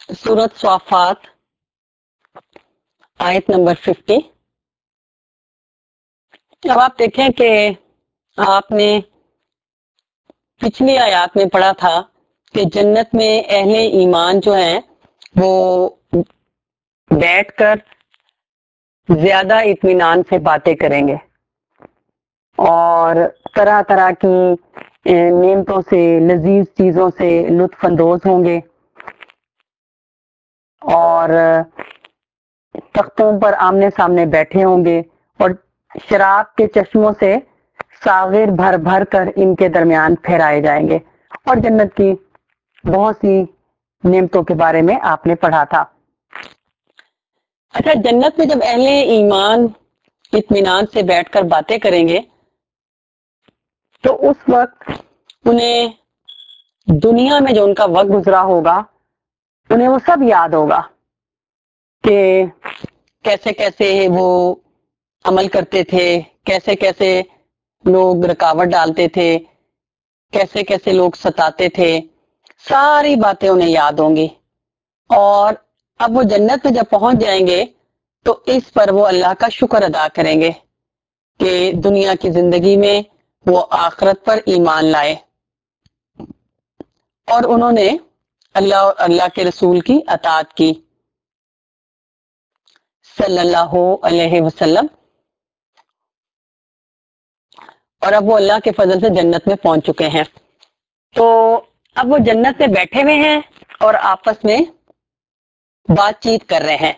سورۃ صافات آیت نمبر 50۔ اب آپ دیکھیں کہ آپ نے پچھلی آیات میں پڑھا تھا کہ جنت میں اہل ایمان جو ہیں وہ بیٹھ کر زیادہ اطمینان سے باتیں کریں گے اور طرح طرح کی نعمتوں سے، لذیذ چیزوں سے لطف اندوز ہوں گے اور تختوں پر آمنے سامنے بیٹھے ہوں گے اور شراب کے چشموں سے ساغر بھر بھر کر ان کے درمیان پھیرائے جائیں گے، اور جنت کی بہت سی نعمتوں کے بارے میں آپ نے پڑھا تھا۔ اچھا، جنت میں جب اہل ایمان اطمینان سے بیٹھ کر باتیں کریں گے تو اس وقت انہیں دنیا میں جو ان کا وقت گزرا ہوگا انہیں وہ سب یاد ہوگا کہ کیسے کیسے وہ عمل کرتے تھے، کیسے کیسے لوگ رکاوٹ ڈالتے تھے، کیسے کیسے لوگ ستاتے تھے، ساری باتیں انہیں یاد ہوں گی۔ اور اب وہ جنت میں جب پہنچ جائیں گے تو اس پر وہ اللہ کا شکر ادا کریں گے کہ دنیا کی زندگی میں وہ آخرت پر ایمان لائے اور انہوں نے اللہ اور اللہ کے رسول کی اطاعت کی صلی اللہ علیہ وسلم، اور اب وہ اللہ کے فضل سے جنت میں پہنچ چکے ہیں۔ تو اب وہ جنت میں بیٹھے ہوئے ہیں اور آپس میں بات چیت کر رہے ہیں۔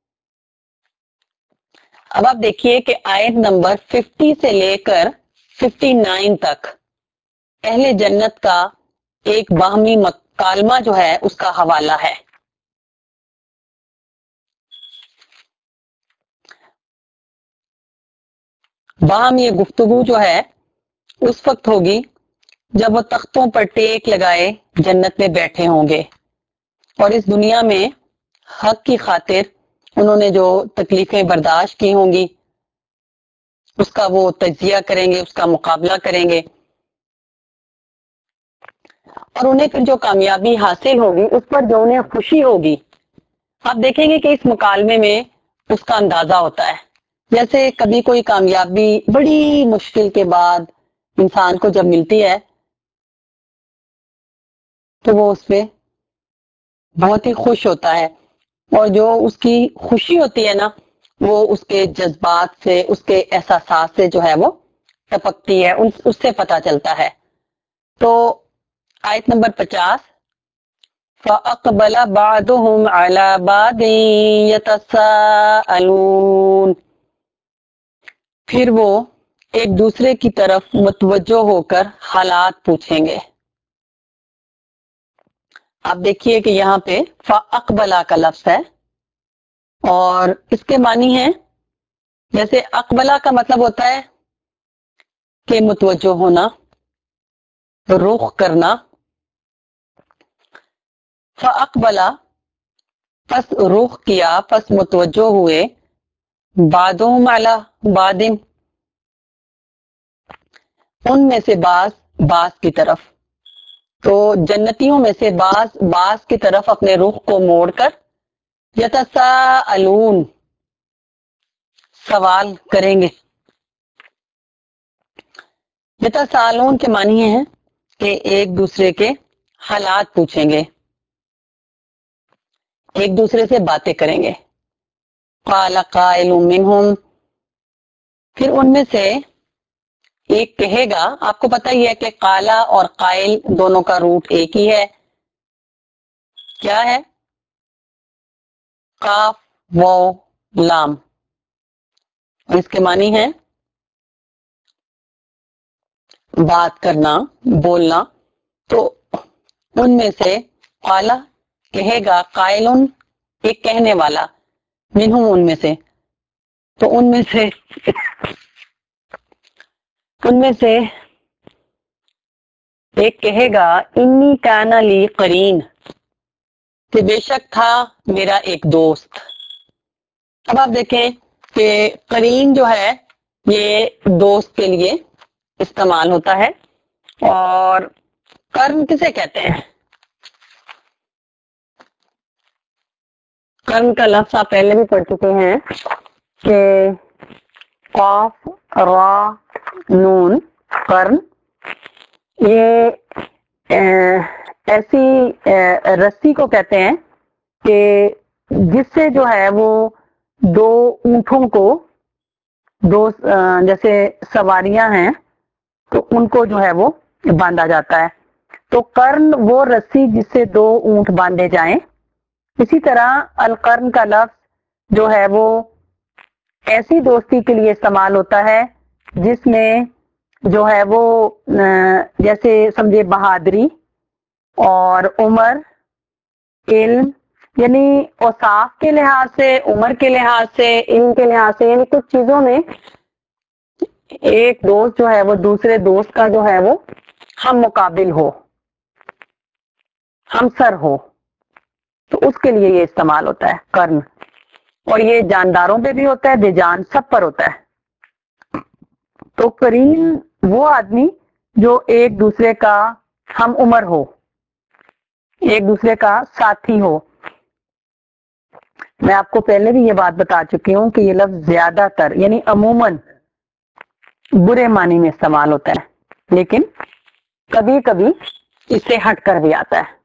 اب آپ دیکھیے کہ آیت نمبر 50 سے لے کر 59 تک اہل جنت کا ایک باہمی مکالمہ جو ہے اس کا حوالہ ہے۔ باہم یہ گفتگو جو ہے اس وقت ہوگی جب وہ تختوں پر ٹیک لگائے جنت میں بیٹھے ہوں گے اور اس دنیا میں حق کی خاطر انہوں نے جو تکلیفیں برداشت کی ہوں گی اس کا وہ تجزیہ کریں گے، اس کا مقابلہ کریں گے، اور انہیں پھر جو کامیابی حاصل ہوگی اس پر جو انہیں خوشی ہوگی۔ آپ دیکھیں گے کہ اس مکالمے میں اس کا اندازہ ہوتا ہے، جیسے کبھی کوئی کامیابی بڑی مشکل کے بعد انسان کو جب ملتی ہے تو وہ اس پہ بہت ہی خوش ہوتا ہے، اور جو اس کی خوشی ہوتی ہے نا وہ اس کے جذبات سے، اس کے احساسات سے جو ہے وہ ٹپکتی ہے، اس سے پتہ چلتا ہے۔ تو آیت نمبر 50، فَأَقْبَلَ بَعْضُهُمْ عَلَى بَعْضٍ يَتَسَاءَلُونَ، پھر وہ ایک دوسرے کی طرف متوجہ ہو کر حالات پوچھیں گے۔ آپ دیکھیے کہ یہاں پہ فَأَقْبَلَ کا لفظ ہے اور اس کے معنی ہے، جیسے اقبلہ کا مطلب ہوتا ہے کہ متوجہ ہونا، رخ کرنا۔ فَأَقْبَلَ پس رخ کیا، پس متوجہ ہوئے، بعضهم علی بعض ان میں سے بعض کی طرف۔ تو جنتیوں میں سے بعض کی طرف اپنے رخ کو موڑ کر یتساءلون سوال کریں گے۔ یتساءلون کے معنی ہے کہ ایک دوسرے کے حالات پوچھیں گے، ایک دوسرے سے باتیں کریں گے۔ قال قائل منہم، پھر ان میں سے ایک کہے گا، آپ کو پتہ ہی ہے کہ قالا اور قائل دونوں کا روٹ ایک ہی ہے، کیا ہے؟ قاف واو لام، اس کے معنی ہے بات کرنا، بولنا۔ تو ان میں سے قالا کہے گا، قائلن ایک کہنے والا، منہم ان میں سے، تو ان میں سے ایک کہے گا انی کان لی قرین، کہ بے شک تھا میرا ایک دوست۔ اب آپ دیکھیں کہ قرین جو ہے یہ دوست کے لیے استعمال ہوتا ہے، اور قرن کسے کہتے ہیں؟ قرن کا لفظ آپ پہلے بھی پڑھ چکے ہیں کہ قاف را نون قرن، یہ ایسی رسی کو کہتے ہیں کہ جس سے جو ہے وہ دو اونٹوں کو، دو جیسے سواریاں ہیں تو ان کو جو ہے وہ باندھا جاتا ہے. تو قرن وہ رسی جس سے دو اونٹ باندھے جائیں. اسی طرح القرن کا لفظ جو ہے وہ ایسی دوستی کے لیے استعمال ہوتا ہے جس میں جو ہے وہ جیسے سمجھے بہادری اور عمر، علم، یعنی اوصاف کے لحاظ سے، عمر کے لحاظ سے، علم کے لحاظ سے، یعنی کچھ چیزوں میں ایک دوست جو ہے وہ دوسرے دوست کا جو ہے وہ ہم مقابل ہو، ہم سر ہو، تو اس کے لیے یہ استعمال ہوتا ہے قرن. اور یہ جانداروں پہ بھی ہوتا ہے، بے جان سب پر ہوتا ہے. تو قرین وہ آدمی جو ایک دوسرے کا ہم عمر ہو، ایک دوسرے کا ساتھی ہو. میں آپ کو پہلے بھی یہ بات بتا چکی ہوں کہ یہ لفظ زیادہ تر یعنی عموماً برے معنی میں استعمال ہوتا ہے، لیکن کبھی کبھی اس سے ہٹ کر بھی آتا ہے.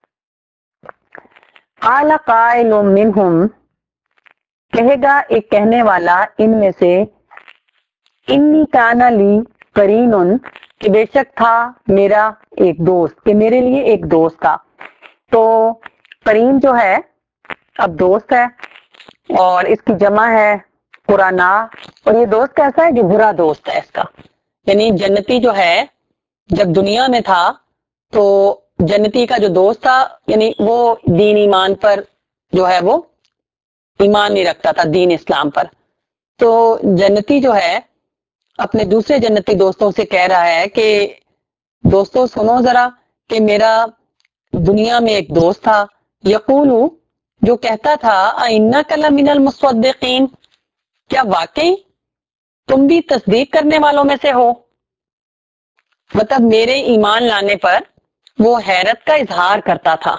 قال قائل منہم، کہے گا ایک کہنے والا ان میں سے، انی کان لی قرین، کہ بے شک تھا میرا ایک دوست، کہ میرے لیے ایک دوست تھا. تو قرین جو ہے اب دوست ہے اور اس کی جمع ہے قرانا. اور یہ دوست کیسا ہے؟ جو برا دوست ہے اس کا. یعنی جنتی جو ہے جب دنیا میں تھا تو جنتی کا جو دوست تھا یعنی وہ دین ایمان پر جو ہے وہ ایمان نہیں رکھتا تھا، دین اسلام پر. تو جنتی جو ہے اپنے دوسرے جنتی دوستوں سے کہہ رہا ہے کہ دوستو سنو ذرا، کہ میرا دنیا میں ایک دوست تھا، یقولو جو کہتا تھا، اِنَّکَ لَمِنَ الْمُصَدِّقِینَ، کیا واقعی تم بھی تصدیق کرنے والوں میں سے ہو. مطلب میرے ایمان لانے پر وہ حیرت کا اظہار کرتا تھا.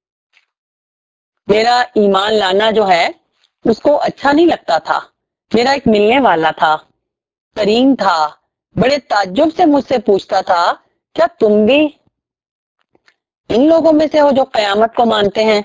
میرا ایمان لانا جو ہے اس کو اچھا نہیں لگتا تھا. میرا ایک ملنے والا تھا، قرین تھا، بڑے تعجب سے مجھ سے پوچھتا تھا کیا تم بھی ان لوگوں میں سے ہو جو قیامت کو مانتے ہیں،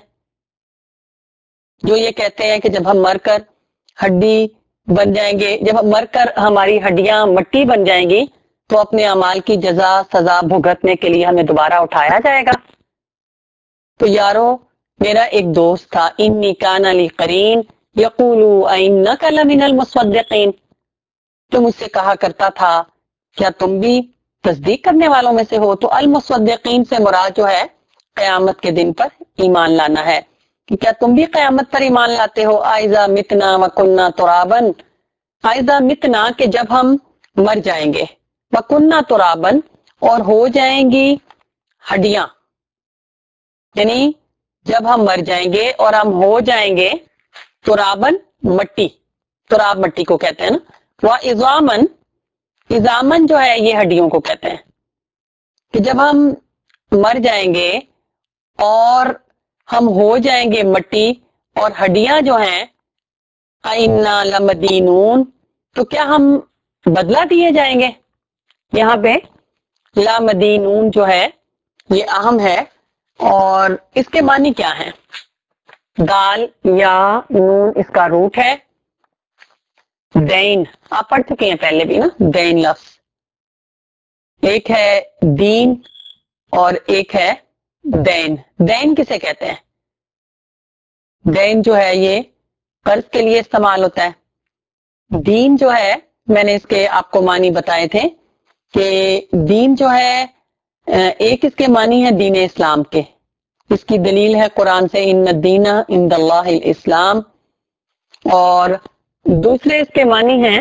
جو یہ کہتے ہیں کہ جب ہم مر کر ہڈی بن جائیں گے، جب ہم مر کر ہماری ہڈیاں مٹی بن جائیں گی تو اپنے اعمال کی جزا سزا بھگتنے کے لیے ہمیں دوبارہ اٹھایا جائے گا. تو یارو میرا ایک دوست تھا، انی کان لی قرین یقول ائنک لمن المصدقین، تو مجھ سے کہا کرتا تھا کیا تم بھی تصدیق کرنے والوں میں سے ہو. تو المصدقین سے مراد جو ہے قیامت کے دن پر ایمان لانا ہے، کہ کیا تم بھی قیامت پر ایمان لاتے ہو. اذا متنا وکنا ترابا، اذا متنا کہ جب ہم مر جائیں گے، وکنا ترابا اور ہو جائیں گی ہڈیاں، یعنی جب ہم مر جائیں گے اور ہم ہو جائیں گے ترابن مٹی، تراب مٹی کو کہتے ہیں نا. وہ اضامن، اضامن جو ہے یہ ہڈیوں کو کہتے ہیں، کہ جب ہم مر جائیں گے اور ہم ہو جائیں گے مٹی اور ہڈیاں جو ہیں اِنَّا لَمَدِینُونَ، تو کیا ہم بدلہ دیے جائیں گے. یہاں پہ لامدینون جو ہے یہ اہم ہے، اور اس کے معنی کیا ہیں. دال یا نون اس کا روٹ ہے. دین آپ پڑھ چکے ہیں پہلے بھی نا، دین لفظ ایک ہے دین اور ایک ہے دین. دین کسے کہتے ہیں؟ دین جو ہے یہ قرض کے لیے استعمال ہوتا ہے. دین جو ہے میں نے اس کے آپ کو معنی بتائے تھے کہ دین جو ہے ایک اس کے معنی ہے دین اسلام کے، اس کی دلیل ہے قرآن سے، ان الدین عند اللہ الاسلام. اور دوسرے اس کے معنی ہیں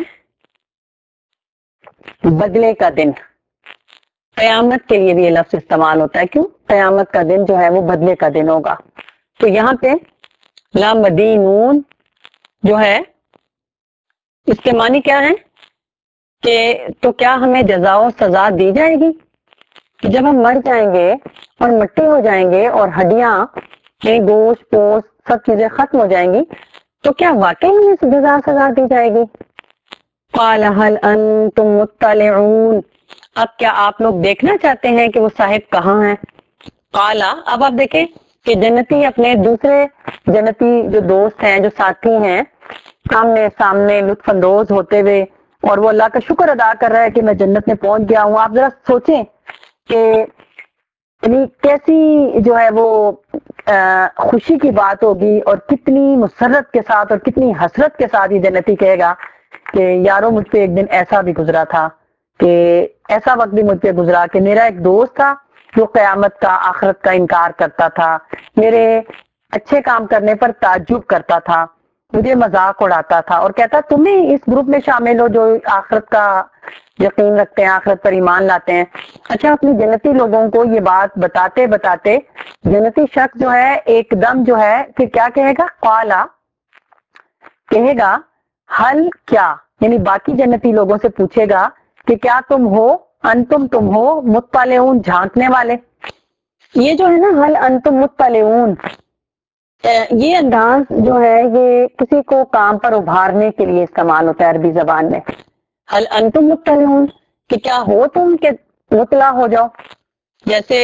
بدلے کا دن. قیامت کے لیے بھی یہ لفظ استعمال ہوتا ہے. کیوں؟ قیامت کا دن جو ہے وہ بدلے کا دن ہوگا. تو یہاں پہ لامدینون جو ہے اس کے معنی کیا ہے کہ تو کیا ہمیں جزا و سزا دی جائے گی کہ جب ہم مر جائیں گے اور مٹی ہو جائیں گے اور ہڈیاں یعنی گوشت پوست سب چیزیں ختم ہو جائیں گی تو کیا واقعی ہمیں جزا سزا دی جائے گی؟ قال هل انتم مطلعون، اب کیا آپ لوگ دیکھنا چاہتے ہیں کہ وہ صاحب کہاں ہیں؟ قال، اب آپ دیکھیں کہ جنتی اپنے دوسرے جنتی جو دوست ہیں، جو ساتھی ہیں، آمنے سامنے لطف اندوز ہوتے ہوئے، اور وہ اللہ کا شکر ادا کر رہا ہے کہ میں جنت میں پہنچ گیا ہوں۔ آپ ذرا سوچیں کہ یعنی کیسی جو ہے وہ خوشی کی بات ہوگی، اور کتنی مسرت کے ساتھ اور کتنی حسرت کے ساتھ یہ جنتی کہے گا کہ یارو مجھ پہ ایک دن ایسا بھی گزرا تھا، کہ ایسا وقت بھی مجھ پہ گزرا کہ میرا ایک دوست تھا جو قیامت کا، آخرت کا انکار کرتا تھا، میرے اچھے کام کرنے پر تعجب کرتا تھا، مجھے مذاق اڑاتا تھا، اور کہتا تمہیں اس گروپ میں شامل ہو جو آخرت کا یقین رکھتے ہیں، آخرت پر ایمان لاتے ہیں۔ اچھا، اپنی جنتی لوگوں کو یہ بات بتاتے بتاتے جنتی شخص جو ہے ایک دم جو ہے کہ کیا کہے گا؟ قالا، کہے گا حل، کیا، یعنی باقی جنتی لوگوں سے پوچھے گا کہ کیا تم ہو، انتم، تم ہو، مطلعون، جھانکنے والے۔ یہ جو ہے نا حل انتم مطلعون، یہ انداز جو ہے یہ کسی کو کام پر ابھارنے کے لیے استعمال ہوتا ہے عربی زبان میں۔ حل انتم مطلعون، کہ کیا ہو تم کہ مطلع ہو جاؤ، جیسے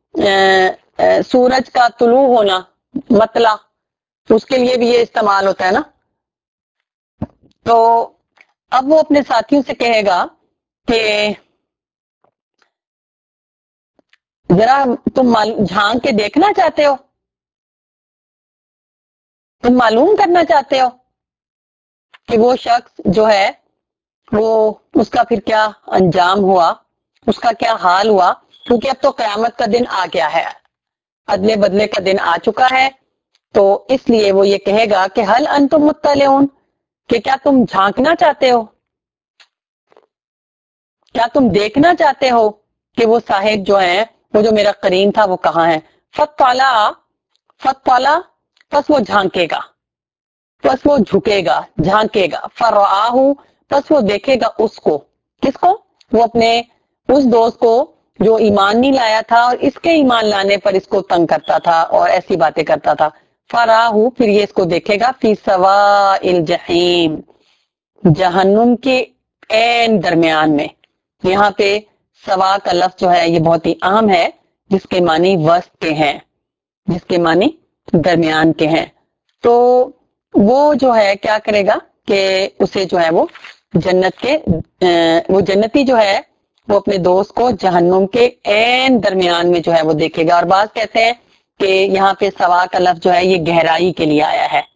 سورج کا طلوع ہونا، مطلع، اس کے لیے بھی یہ استعمال ہوتا ہے نا۔ تو اب وہ اپنے ساتھیوں سے کہے گا کہ ذرا تم جھانک کے دیکھنا چاہتے ہو، تم معلوم کرنا چاہتے ہو کہ وہ شخص جو ہے وہ اس کا پھر کیا انجام ہوا، اس کا کیا حال ہوا، کیونکہ اب تو قیامت کا دن آ گیا ہے، ادلے بدلے کا دن آ چکا ہے۔ تو اس لیے وہ یہ کہے گا کہ حل انتم مطلعون، کہ کیا تم جھانکنا چاہتے ہو، کیا تم دیکھنا چاہتے ہو کہ وہ صاحب جو ہیں، وہ جو میرا قرین تھا، وہ کہاں ہے؟ فطلع، پس وہ جھانکے گا، پس وہ جھکے گا، جھانکے گا، فرآہ، پس وہ دیکھے گا اس کو، کس کو؟ وہ اپنے اس دوست کو جو ایمان نہیں لایا تھا اور اس کے ایمان لانے پر اس کو تنگ کرتا تھا اور ایسی باتیں کرتا تھا۔ فراہ، پھر یہ اس کو دیکھے گا، فی سواء الجحیم، جہنم کے عین درمیان میں۔ یہاں پہ سوا کا لفظ جو ہے یہ بہت ہی اہم ہے، جس کے معنی وسط کے ہیں، جس کے معنی درمیان کے ہیں۔ تو وہ جو ہے کیا کرے گا کہ اسے جو ہے وہ جنت کے وہ جنتی جو ہے وہ اپنے دوست کو جہنم کے عین درمیان میں جو ہے وہ دیکھے گا۔ اور بعض کہتے ہیں کہ یہاں پہ سوا کا لفظ جو ہے یہ گہرائی کے لیے آیا ہے۔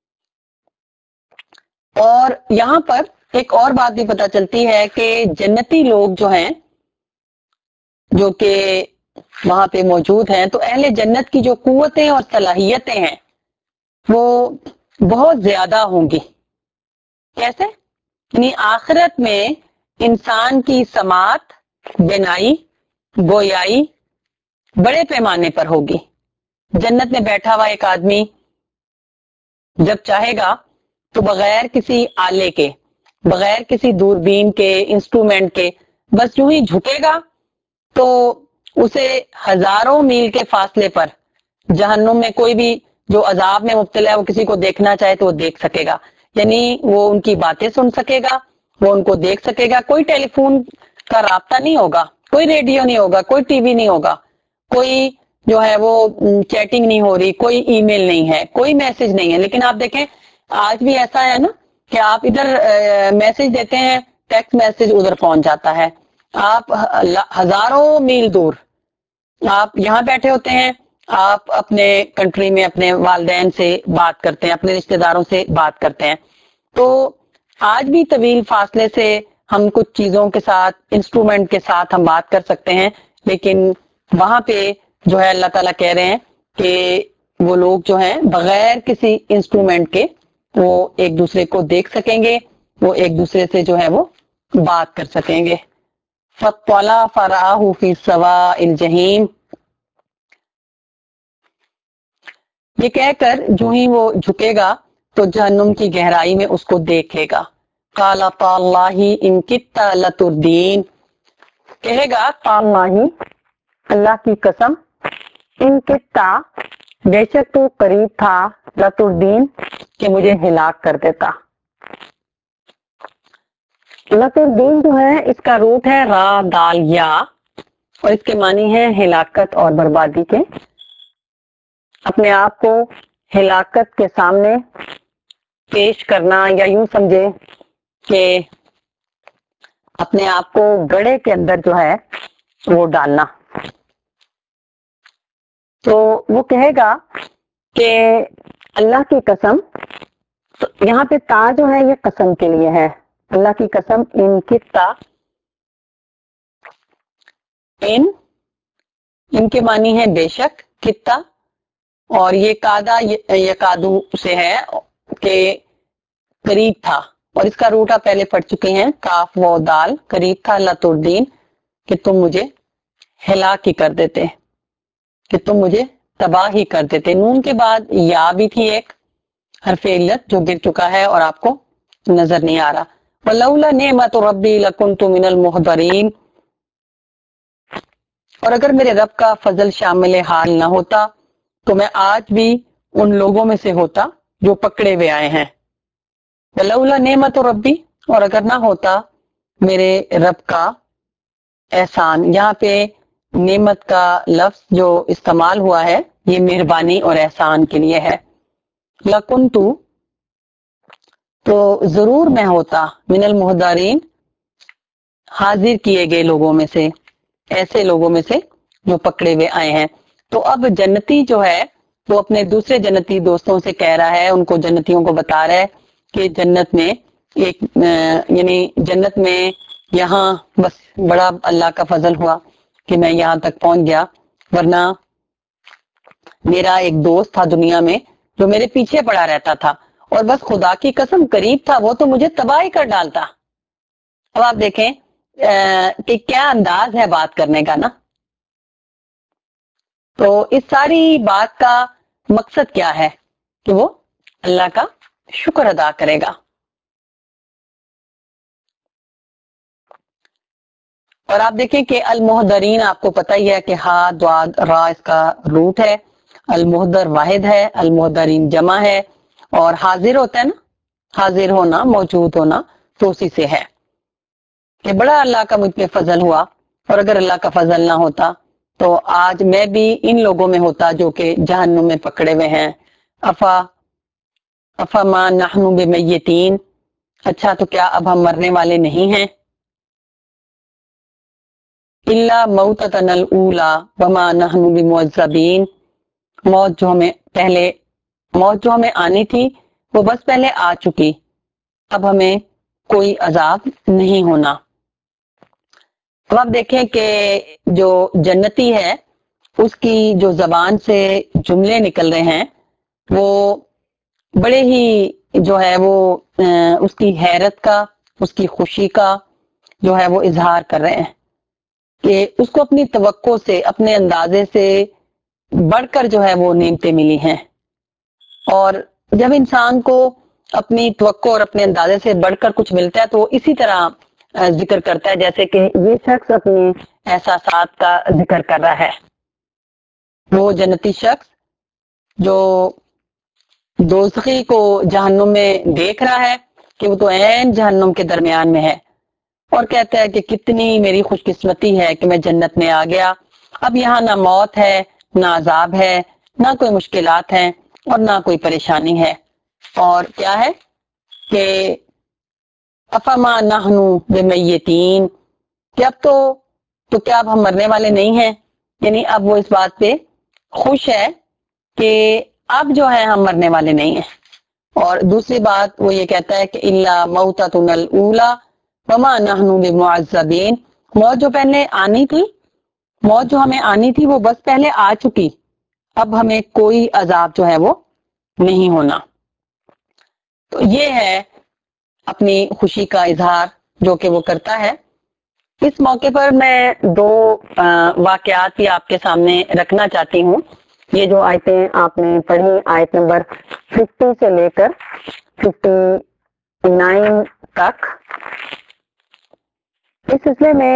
اور یہاں پر ایک اور بات بھی پتہ چلتی ہے کہ جنتی لوگ جو ہیں، جو کہ وہاں پہ موجود ہیں، تو اہل جنت کی جو قوتیں اور صلاحیتیں ہیں وہ بہت زیادہ ہوں گی۔ کیسے؟ یعنی آخرت میں انسان کی سماعت، بینائی، گویائی بڑے پیمانے پر ہوگی۔ جنت میں بیٹھا ہوا ایک آدمی جب چاہے گا تو بغیر کسی آلے کے، بغیر کسی دوربین کے، انسٹرومنٹ کے، بس یوں ہی جھکے گا تو اسے ہزاروں میل کے فاصلے پر جہنم میں کوئی بھی جو عذاب میں مبتلا ہے وہ کسی کو دیکھنا چاہے تو وہ دیکھ سکے گا، یعنی وہ ان کی باتیں سن سکے گا، وہ ان کو دیکھ سکے گا۔ کوئی ٹیلی فون کا رابطہ نہیں ہوگا، کوئی ریڈیو نہیں ہوگا، کوئی ٹی وی نہیں ہوگا، کوئی جو ہے وہ چیٹنگ نہیں ہو رہی، کوئی ای میل نہیں ہے، کوئی میسج نہیں ہے۔ لیکن آپ دیکھیں آج بھی ایسا ہے نا کہ آپ ادھر میسج دیتے ہیں، ٹیکسٹ میسج ادھر پہنچ جاتا ہے، آپ ہزاروں میل دور، آپ یہاں بیٹھے ہوتے ہیں، آپ اپنے کنٹری میں اپنے والدین سے بات کرتے ہیں، اپنے رشتہ داروں سے بات کرتے ہیں۔ تو آج بھی طویل فاصلے سے ہم کچھ چیزوں کے ساتھ، انسٹرومنٹ کے ساتھ ہم بات کر سکتے ہیں، لیکن وہاں پہ جو ہے اللہ تعالیٰ کہہ رہے ہیں کہ وہ لوگ جو ہیں بغیر کسی انسٹرومنٹ کے وہ ایک دوسرے کو دیکھ سکیں گے، وہ ایک دوسرے سے جو ہے وہ بات کر سکیں گے۔ فَاطَّلَعَ فَرَآهُ فِي سَوَاءِ الْجَحِيمِ، یہ کہہ کر جو ہی وہ جھکے گا تو جہنم کی گہرائی میں اس کو دیکھے گا۔ قَالَ تَاللَّهِ إِن كِدتَّ لَتُرْدِينِ، کہے گا تاللہ، اللہ کی قسم، ان کتا، بے شک تو قریب تھا لتردین کہ مجھے ہلاک کر دیتا. لتردین جو ہے اس کا روٹ ہے را دال یا اور اس کے معنی ہے ہلاکت اور بربادی کے. اپنے آپ کو ہلاکت کے سامنے پیش کرنا یا یوں سمجھے کہ اپنے آپ کو گڑھے کے اندر جو ہے وہ ڈالنا. تو وہ کہے گا کہ اللہ کی قسم، تو یہاں پہ تا جو ہے یہ قسم کے لیے ہے. اللہ کی قسم ان کتا، ان کے معنی ہے بے شک، کتا، اور یہ کادا یکادو سے ہے کہ قریب تھا، اور اس کا روٹ آپ پہلے پڑھ چکے ہیں کاف و دال، قریب تھا لتردین کہ تم مجھے ہلاک ہی کر دیتے، کہ تم مجھے تباہ ہی کر دیتے. نون کے بعد یا بھی تھی ایک حرف علت جو گر چکا ہے اور آپ کو نظر نہیں آ رہا. وَلَوْلَا نِعْمَةُ رَبِّي لَكُنْتُ مِنَ الْمُحْضَرِينَ، اور اگر میرے رب کا فضل شامل حال نہ ہوتا تو میں آج بھی ان لوگوں میں سے ہوتا جو پکڑے ہوئے آئے ہیں. وَلَوْلَا نِعْمَةُ رَبِّي، اور اگر نہ ہوتا میرے رب کا احسان. یہاں پہ نعمت کا لفظ جو استعمال ہوا ہے یہ مہربانی اور احسان کے لیے ہے. لَكُنْتُ، تو ضرور میں ہوتا، من المحضرین، حاضر کیے گئے لوگوں میں سے، ایسے لوگوں میں سے جو پکڑے ہوئے آئے ہیں. تو اب جنتی جو ہے وہ اپنے دوسرے جنتی دوستوں سے کہہ رہا ہے، ان کو جنتیوں کو بتا رہا ہے کہ جنت میں ایک یعنی جنت میں یہاں بس بڑا اللہ کا فضل ہوا کہ میں یہاں تک پہنچ گیا، ورنہ میرا ایک دوست تھا دنیا میں جو میرے پیچھے پڑا رہتا تھا، اور بس خدا کی قسم قریب تھا وہ تو مجھے تباہ ہی کر ڈالتا. اب آپ دیکھیں کہ کیا انداز ہے بات کرنے کا نا. تو اس ساری بات کا مقصد کیا ہے کہ وہ اللہ کا شکر ادا کرے گا. اور آپ دیکھیں کہ المحضرین آپ کو پتہ ہی ہے کہ ہا دواد را اس کا روٹ ہے، المحضر واحد ہے، المحضرین جمع ہے، اور حاضر ہوتا ہے نا، حاضر ہونا، موجود ہونا، تو اسی سے ہے کہ بڑا اللہ کا مجھ پہ فضل ہوا، اور اگر اللہ کا فضل نہ ہوتا تو آج میں بھی ان لوگوں میں ہوتا جو کہ جہنم میں پکڑے ہوئے ہیں. افما نحن بمیتین، اچھا تو کیا اب ہم مرنے والے نہیں ہیں. الا موتتنا الاولی وما نحن بمعذبین، موت جو ہمیں آنی تھی وہ بس پہلے آ چکی، اب ہمیں کوئی عذاب نہیں ہونا. اب آپ دیکھیں کہ جو جنتی ہے اس کی جو زبان سے جملے نکل رہے ہیں وہ بڑے ہی جو ہے وہ اس کی حیرت کا، اس کی خوشی کا جو ہے وہ اظہار کر رہے ہیں کہ اس کو اپنی توقع سے، اپنے اندازے سے بڑھ کر جو ہے وہ نعمتیں ملی ہیں. اور جب انسان کو اپنی توقع اور اپنے اندازے سے بڑھ کر کچھ ملتا ہے تو وہ اسی طرح ذکر کرتا ہے جیسے کہ یہ شخص اپنے احساسات کا ذکر کر رہا ہے. وہ جنتی شخص جو دوزخی کو جہنم میں دیکھ رہا ہے کہ وہ تو عین جہنم کے درمیان میں ہے، اور کہتا ہے کہ کتنی میری خوش قسمتی ہے کہ میں جنت میں آ گیا، اب یہاں نہ موت ہے، نہ عذاب ہے، نہ کوئی مشکلات ہیں، اور نہ کوئی پریشانی ہے. اور کیا ہے کہ افما نحن بمیتین، کہ اب تو کیا اب ہم مرنے والے نہیں ہیں. یعنی اب وہ اس بات پہ خوش ہے کہ اب جو ہے ہم مرنے والے نہیں ہیں. اور دوسری بات وہ یہ کہتا ہے کہ الا موتتنا الاولی وما نحن بمعذبین، موت جو پہلے آنی تھی، موت جو ہمیں آنی تھی وہ بس پہلے آ چکی، اب ہمیں کوئی عذاب جو ہے وہ نہیں ہونا. تو یہ ہے اپنی خوشی کا اظہار جو کہ وہ کرتا ہے. اس موقع پر میں دو واقعات بھی آپ کے سامنے رکھنا چاہتی ہوں. یہ جو آیتیں آپ نے پڑھی، آیت نمبر 50 سے لے کر 59 تک، اس سلسلے میں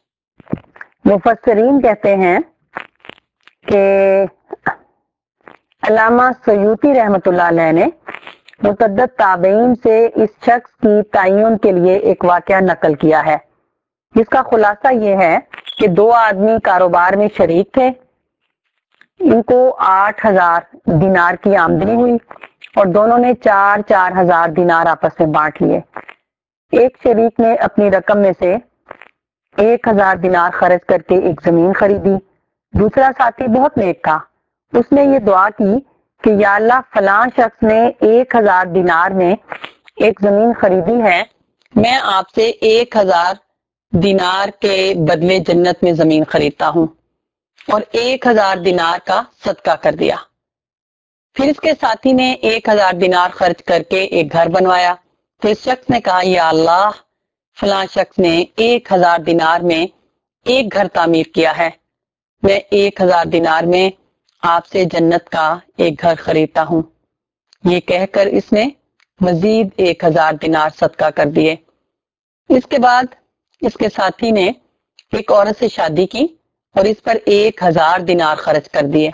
مفسرین کہتے ہیں کہ علامہ سیوطی رحمۃ اللہ علیہ نے متعدد تابعین سے اس شخص کی تعین کے لیے ایک واقعہ نقل کیا ہے، جس کا خلاصہ یہ ہے کہ دو آدمی کاروبار میں شریک تھے، ان کو 8,000 دینار کی آمدنی ہوئی اور دونوں نے 4,000 دینار آپس میں بانٹ لیے۔ ایک شریک نے اپنی رقم میں سے 1,000 دینار خرچ کر کے ایک زمین خریدی۔ دوسرا ساتھی بہت نیک تھا، اس نے یہ دعا کی کہ یا اللہ، فلاں شخص نے 1,000 دینار میں ایک زمین خریدی ہے، میں آپ سے 1,000 دینار کے بدلے جنت میں زمین خریدتا ہوں، اور 1,000 دینار کا صدقہ کر دیا۔ پھر اس کے ساتھی نے 1,000 دینار خرچ کر کے ایک گھر بنوایا، تو اس شخص نے کہا یا اللہ، فلاں شخص نے 1,000 دینار میں ایک گھر تعمیر کیا ہے، میں 1,000 دینار میں آپ سے جنت کا ایک گھر خریدتا ہوں۔ یہ کہہ کر اس نے مزید 1,000 دینار صدقہ کر دیے۔ اس کے بعد اس کے ساتھی نے ایک عورت سے شادی کی اور اس پر 1,000 دینار خرچ کر دیے۔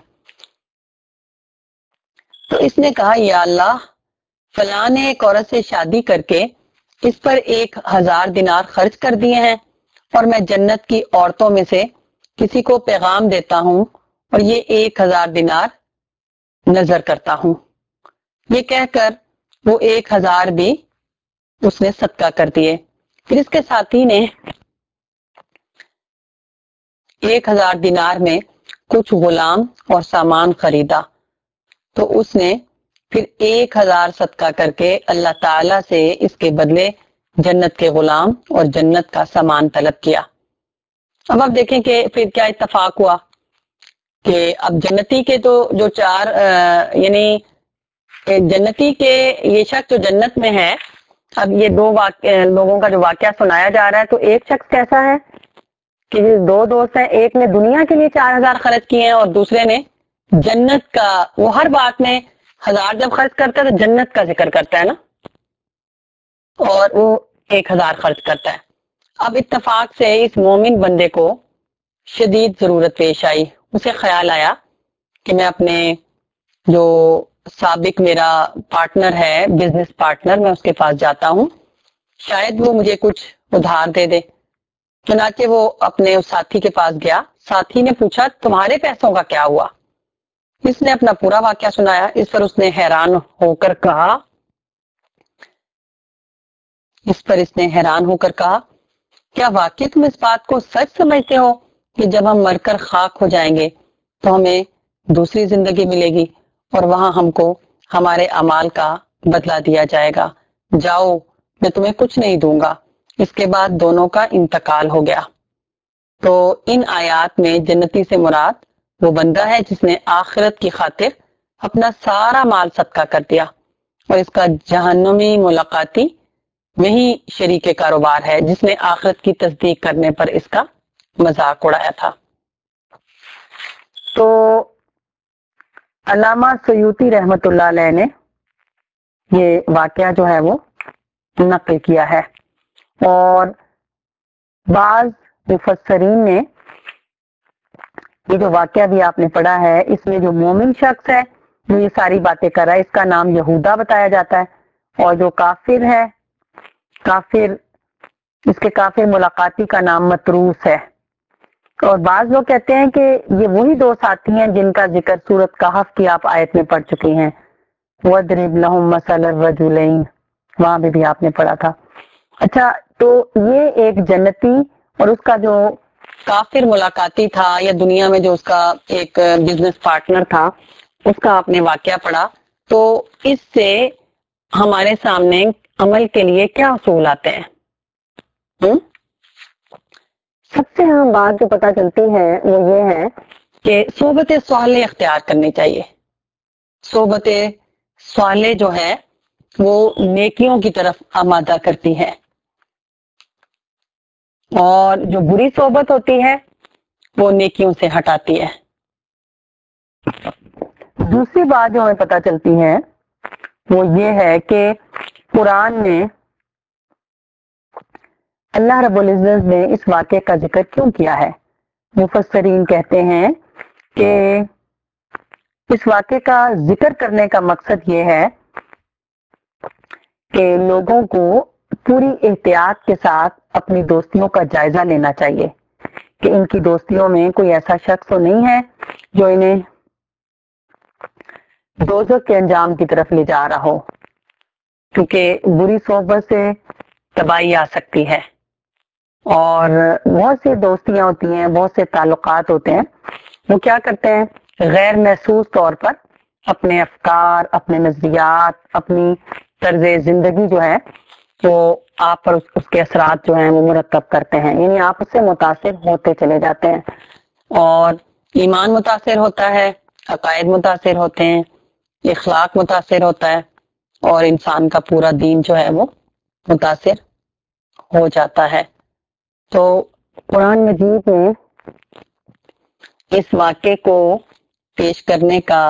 تو اس نے کہا یا اللہ، فلاں نے ایک عورت سے شادی کر کے اس پر 1,000 دینار خرچ کر دیے ہیں، اور میں جنت کی عورتوں میں سے کسی کو پیغام دیتا ہوں اور یہ 1,000 دینار نظر کرتا ہوں۔ یہ کہہ کر وہ 1,000 بھی اس نے صدقہ کر دیے۔ پھر اس کے ساتھی نے 1,000 دینار میں کچھ غلام اور سامان خریدا، تو اس نے پھر 1,000 صدقہ کر کے اللہ تعالی سے اس کے بدلے جنت کے غلام اور جنت کا سامان طلب کیا۔ اب آپ دیکھیں کہ پھر کیا اتفاق ہوا کہ اب جنتی کے تو جو یعنی جنتی کے یہ شخص جو جنت میں ہے، اب یہ دو لوگوں کا جو واقعہ سنایا جا رہا ہے، تو ایک شخص کیسا ہے کہ دو دوست ہیں، ایک نے دنیا کے لیے 4,000 خرچ کیے ہیں اور دوسرے نے جنت کا، وہ ہر بات میں 1,000 جب خرچ کرتا ہے تو جنت کا ذکر کرتا ہے نا، اور وہ 1,000 خرچ کرتا ہے۔ اب اتفاق سے اس مومن بندے کو شدید ضرورت پیش آئی، اسے خیال آیا کہ میں اپنے جو سابق میرا پارٹنر ہے، بزنس پارٹنر، میں اس کے پاس جاتا ہوں، شاید وہ مجھے کچھ ادھار دے دے۔ چنانچہ وہ اپنے اس ساتھی کے پاس گیا، ساتھی نے پوچھا تمہارے پیسوں کا کیا ہوا؟ اس نے اپنا پورا واقعہ سنایا۔ اس پر اس نے حیران ہو کر کہا کیا واقعی تم اس بات کو سچ سمجھتے ہو کہ جب ہم مر کر خاک ہو جائیں گے تو ہمیں دوسری زندگی ملے گی اور وہاں ہم کو ہمارے اعمال کا بدلہ دیا جائے گا؟ جاؤ، میں تمہیں کچھ نہیں دوں گا۔ اس کے بعد دونوں کا انتقال ہو گیا۔ تو ان آیات میں جنتی سے مراد وہ بندہ ہے جس نے آخرت کی خاطر اپنا سارا مال صدقہ کر دیا، اور اس کا جہنمی ملاقاتی وہی شریک کاروبار ہے جس نے آخرت کی تصدیق کرنے پر اس کا مذاق اڑایا تھا۔ تو علامہ سیوطی رحمت اللہ علیہ نے یہ واقعہ جو ہے وہ نقل کیا ہے، اور بعض مفسرین نے یہ جو واقعہ بھی آپ نے پڑھا ہے، اس میں جو مومن شخص ہے جو یہ ساری باتیں کر رہا ہے، اس کا نام یہودا بتایا جاتا ہے، اور جو کافر ہے، اس کے کافر ملاقاتی کا نام متروس ہے۔ اور بعض لوگ کہتے ہیں کہ یہ وہی دو ساتھی ہیں جن کا ذکر سورۃ کہف کی آپ آیت میں پڑھ چکی ہیں، وَاضْرِبْ لَهُم مَثَلَ الرَّجُلَيْنِ، وہاں بھی آپ نے پڑھا تھا۔ اچھا، تو یہ ایک جنتی اور اس کا جو کافر ملاقاتی تھا، یا دنیا میں جو اس کا ایک بزنس پارٹنر تھا، اس کا آپ نے واقعہ پڑھا، تو اس سے ہمارے سامنے عمل کے لیے کیا اصول آتے ہیں؟ سب سے اہم بات جو پتہ چلتی ہے وہ یہ ہے کہ صحبت صالح اختیار کرنی چاہیے۔ صحبت صالح جو ہے وہ نیکیوں کی طرف آمادہ کرتی ہے، اور جو بری صحبت ہوتی ہے وہ نیکیوں سے ہٹاتی ہے۔ دوسری بات جو ہمیں پتہ چلتی ہے وہ یہ ہے کہ قرآن میں اللہ رب العزت نے اس واقعے کا ذکر کیوں کیا ہے؟ مفسرین کہتے ہیں کہ اس واقعے کا ذکر کرنے کا مقصد یہ ہے کہ لوگوں کو پوری احتیاط کے ساتھ اپنی دوستیوں کا جائزہ لینا چاہیے کہ ان کی دوستیوں میں کوئی ایسا شخص تو نہیں ہے جو انہیں دوزخ کے انجام کی طرف لے جا رہا ہو، کیونکہ بری صحبت سے تباہی آ سکتی ہے اور بہت سی دوستیاں ہوتی ہیں، بہت سے تعلقات ہوتے ہیں، وہ کیا کرتے ہیں غیر محسوس طور پر اپنے افکار، اپنے نظریات، اپنی طرز زندگی جو ہے وہ آپ پر اس کے اثرات جو ہیں وہ مرتب کرتے ہیں، یعنی آپ اس سے متاثر ہوتے چلے جاتے ہیں اور ایمان متاثر ہوتا ہے، عقائد متاثر ہوتے ہیں، اخلاق متاثر ہوتا ہے اور انسان کا پورا دین جو ہے وہ متاثر ہو جاتا ہے۔ تو قرآن مجید میں اس واقعے کو پیش کرنے کا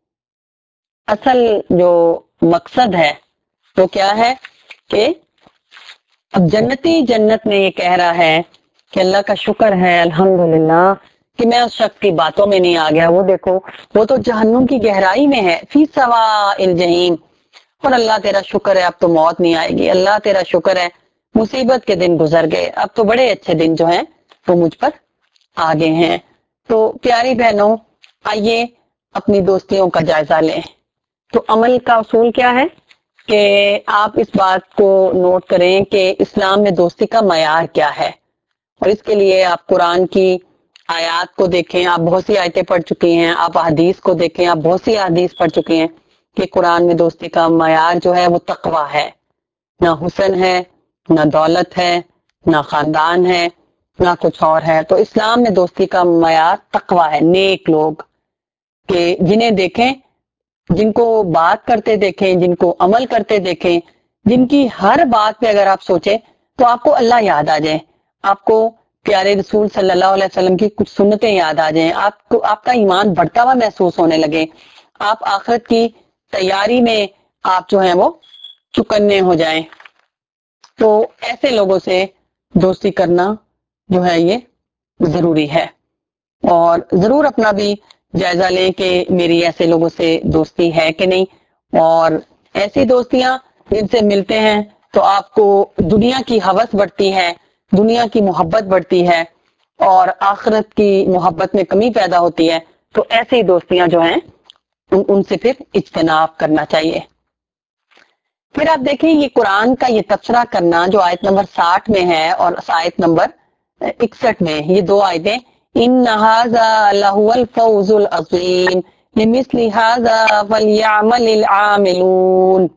اصل جو مقصد ہے وہ کیا ہے کہ اب جنتی جنت میں یہ کہہ رہا ہے کہ اللہ کا شکر ہے الحمدللہ کہ میں اس شخص کی باتوں میں نہیں آ گیا، وہ دیکھو وہ تو جہنم کی گہرائی میں ہے، فی سواء الجحیم، اور اللہ تیرا شکر ہے اب تو موت نہیں آئے گی، اللہ تیرا شکر ہے مصیبت کے دن گزر گئے، اب تو بڑے اچھے دن جو ہیں وہ مجھ پر آگے ہیں۔ تو پیاری بہنوں، آئیے اپنی دوستیوں کا جائزہ لیں۔ تو عمل کا اصول کیا ہے کہ آپ اس بات کو نوٹ کریں کہ اسلام میں دوستی کا معیار کیا ہے، اور اس کے لیے آپ قرآن کی آیات کو دیکھیں، آپ بہت سی آیتیں پڑھ چکی ہیں، آپ حدیث کو دیکھیں، آپ بہت سی حدیث پڑھ چکی ہیں کہ قرآن میں دوستی کا معیار جو ہے وہ تقوی ہے، نہ حسن ہے، نہ دولت ہے، نہ خاندان ہے، نہ کچھ اور ہے۔ تو اسلام میں دوستی کا معیار تقوی ہے، نیک لوگ کہ جنہیں دیکھیں، جن کو بات کرتے دیکھیں، جن کو عمل کرتے دیکھیں، جن کی ہر بات پہ اگر آپ سوچیں تو آپ کو اللہ یاد آ جائے، آپ کو پیارے رسول صلی اللہ علیہ وسلم کی کچھ سنتیں یاد آ جائیں، آپ کو آپ کا ایمان بڑھتا ہوا محسوس ہونے لگے، آپ آخرت کی تیاری میں آپ جو ہیں وہ چکنے ہو جائیں۔ تو ایسے لوگوں سے دوستی کرنا جو ہے یہ ضروری ہے، اور ضرور اپنا بھی جائزہ لیں کہ میری ایسے لوگوں سے دوستی ہے کہ نہیں، اور ایسی دوستیاں جن سے ملتے ہیں تو آپ کو دنیا کی ہوس بڑھتی ہے، دنیا کی محبت بڑھتی ہے اور آخرت کی محبت میں کمی پیدا ہوتی ہے، تو ایسی دوستیاں جو ہیں ان سے پھر اجتناب کرنا چاہیے۔ پھر آپ دیکھیں یہ قرآن کا یہ تبصرہ کرنا جو آیت نمبر 60 میں ہے اور آیت نمبر 61 میں، یہ دو آیتیں، ان ھذا لہو الفوز العظیم لمثل ھذا فلیعمل العاملون۔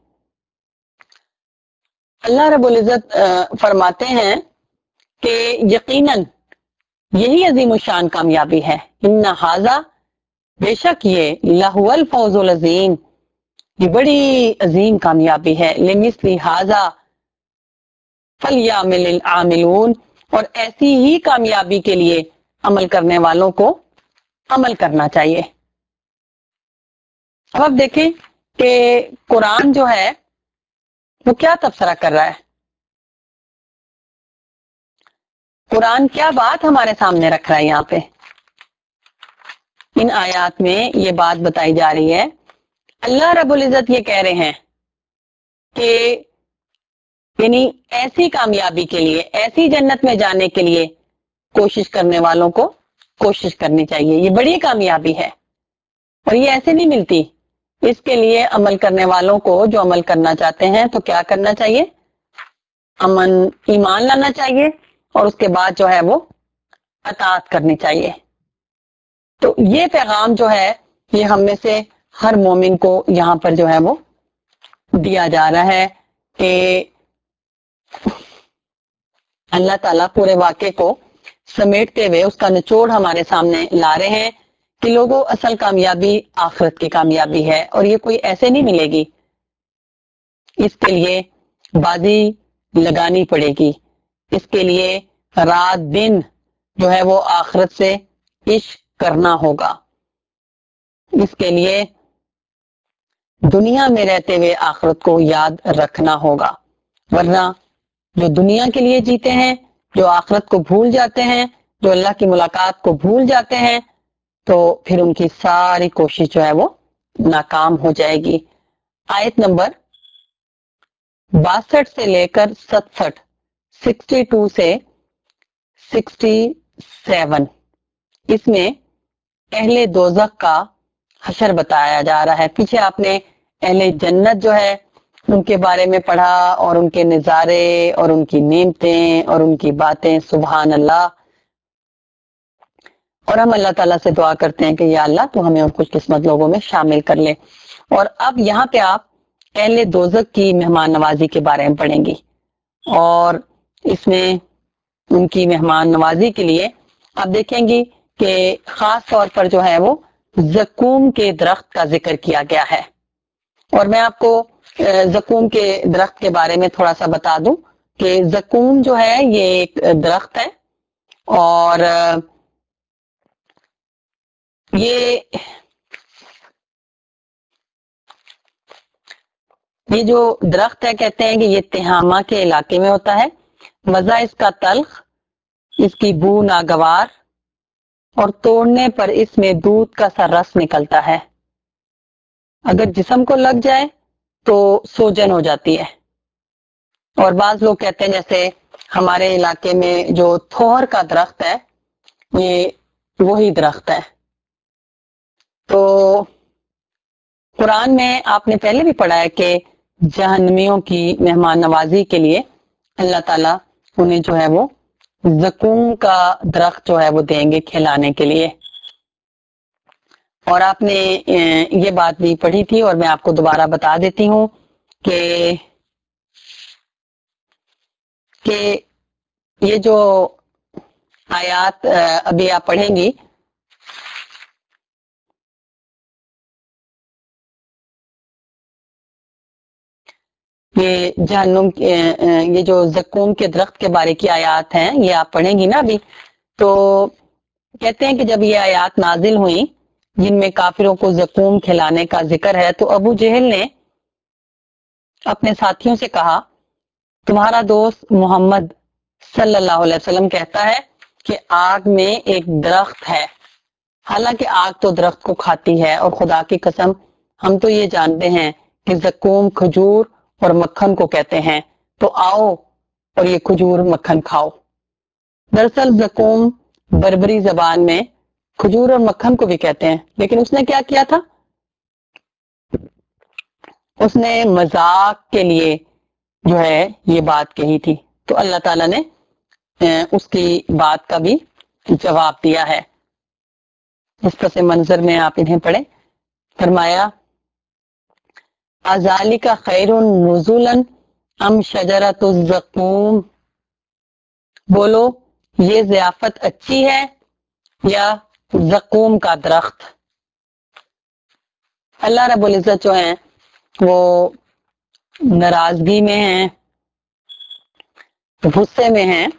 اللہ رب العزت فرماتے ہیں کہ یقیناً یہی عظیم الشان کامیابی ہے، ان ھذا بے شک یہ لہو الفوز العظیم یہ بڑی عظیم کامیابی ہے، لمثل ھذا فلیعمل العاملون، اور ایسی ہی کامیابی کے لیے عمل کرنے والوں کو عمل کرنا چاہیے۔ اب آپ دیکھیں کہ قرآن جو ہے وہ کیا تبصرہ کر رہا ہے، قرآن کیا بات ہمارے سامنے رکھ رہا ہے یہاں پہ، ان آیات میں یہ بات بتائی جا رہی ہے، اللہ رب العزت یہ کہہ رہے ہیں کہ یعنی ایسی کامیابی کے لیے، ایسی جنت میں جانے کے لیے کوشش کرنے والوں کو کوشش کرنی چاہیے، یہ بڑی کامیابی ہے اور یہ ایسے نہیں ملتی، اس کے لیے عمل کرنے والوں کو جو عمل کرنا چاہتے ہیں تو کیا کرنا چاہیے، ایمان لانا چاہیے اور اس کے بعد جو ہے وہ اطاعت کرنی چاہیے۔ تو یہ پیغام جو ہے یہ ہم میں سے ہر مومن کو یہاں پر جو ہے وہ دیا جا رہا ہے کہ اللہ تعالیٰ پورے واقعے کو سمیٹتے ہوئے اس کا نچوڑ ہمارے سامنے لا رہے ہیں کہ لوگوں اصل کامیابی آخرت کی کامیابی ہے اور یہ کوئی ایسے نہیں ملے گی، اس کے لیے بازی لگانی پڑے گی، اس کے لیے رات دن جو ہے وہ آخرت سے عشق کرنا ہوگا، اس کے لیے دنیا میں رہتے ہوئے آخرت کو یاد رکھنا ہوگا، ورنہ جو دنیا کے لیے جیتے ہیں، جو آخرت کو بھول جاتے ہیں، جو اللہ کی ملاقات کو بھول جاتے ہیں، تو پھر ان کی ساری کوشش جو ہے وہ ناکام ہو جائے گی۔ آیت نمبر 62 سے لے کر 67، 62 سے 67، اس میں اہل دوزخ کا حشر بتایا جا رہا ہے۔ پیچھے آپ نے اہل جنت جو ہے ان کے بارے میں پڑھا، اور ان کے نظارے اور ان کی نعمتیں اور ان کی باتیں، سبحان اللہ۔ اور ہم اللہ تعالیٰ سے دعا کرتے ہیں کہ یا اللہ تو ہمیں ان خوش قسمت لوگوں میں شامل کر لے۔ اور اب یہاں پہ آپ اہل دوزخ کی مہمان نوازی کے بارے میں پڑھیں گی، اور اس میں ان کی مہمان نوازی کے لیے آپ دیکھیں گی کہ خاص طور پر جو ہے وہ زقوم کے درخت کا ذکر کیا گیا ہے۔ اور میں آپ کو زقوم کے درخت کے بارے میں تھوڑا سا بتا دوں کہ زقوم جو ہے یہ ایک درخت ہے، اور یہ جو درخت ہے کہتے ہیں کہ یہ تہامہ کے علاقے میں ہوتا ہے۔ مزہ اس کا تلخ، اس کی بو ناگوار، اور توڑنے پر اس میں دودھ کا سا رس نکلتا ہے۔ اگر جسم کو لگ جائے تو سوجن ہو جاتی ہے۔ اور بعض لوگ کہتے ہیں جیسے ہمارے علاقے میں جو تھوہر کا درخت ہے یہ وہی درخت ہے۔ تو قرآن میں آپ نے پہلے بھی پڑھا ہے کہ جہنمیوں کی مہمان نوازی کے لیے اللہ تعالیٰ انہیں جو ہے وہ زقوم کا درخت جو ہے وہ دیں گے کھلانے کے لیے۔ اور آپ نے یہ بات بھی پڑھی تھی، اور میں آپ کو دوبارہ بتا دیتی ہوں کہ یہ جو آیات ابھی آپ پڑھیں گی یہ جہنم یہ جو زقوم کے درخت کے بارے کی آیات ہیں یہ آپ پڑھیں گی نا ابھی، تو کہتے ہیں کہ جب یہ آیات نازل ہوئیں جن میں کافروں کو زقوم کھلانے کا ذکر ہے، تو ابو جہل نے اپنے ساتھیوں سے کہا تمہارا دوست محمد صلی اللہ علیہ وسلم کہتا ہے کہ آگ میں ایک درخت ہے، حالانکہ آگ تو درخت کو کھاتی ہے، اور خدا کی قسم ہم تو یہ جانتے ہیں کہ زقوم کھجور اور مکھن کو کہتے ہیں، تو آؤ اور یہ کھجور مکھن کھاؤ۔ دراصل زقوم بربری زبان میں کھجور اور مکھن کو بھی کہتے ہیں، لیکن اس نے کیا کیا تھا، اس نے مذاق کے لیے جو ہے یہ بات کہی تھی، تو اللہ تعالیٰ نے اس کی بات کا بھی جواب دیا ہے۔ اس پس منظر میں آپ انہیں پڑھیں۔ فرمایا اذالک خیر نزولا ام شجرۃ الزقوم، بولو یہ ضیافت اچھی ہے یا زقوم کا درخت۔ اللہ رب العزت جو ہیں وہ ناراضگی میں ہیں، غصے میں ہیں،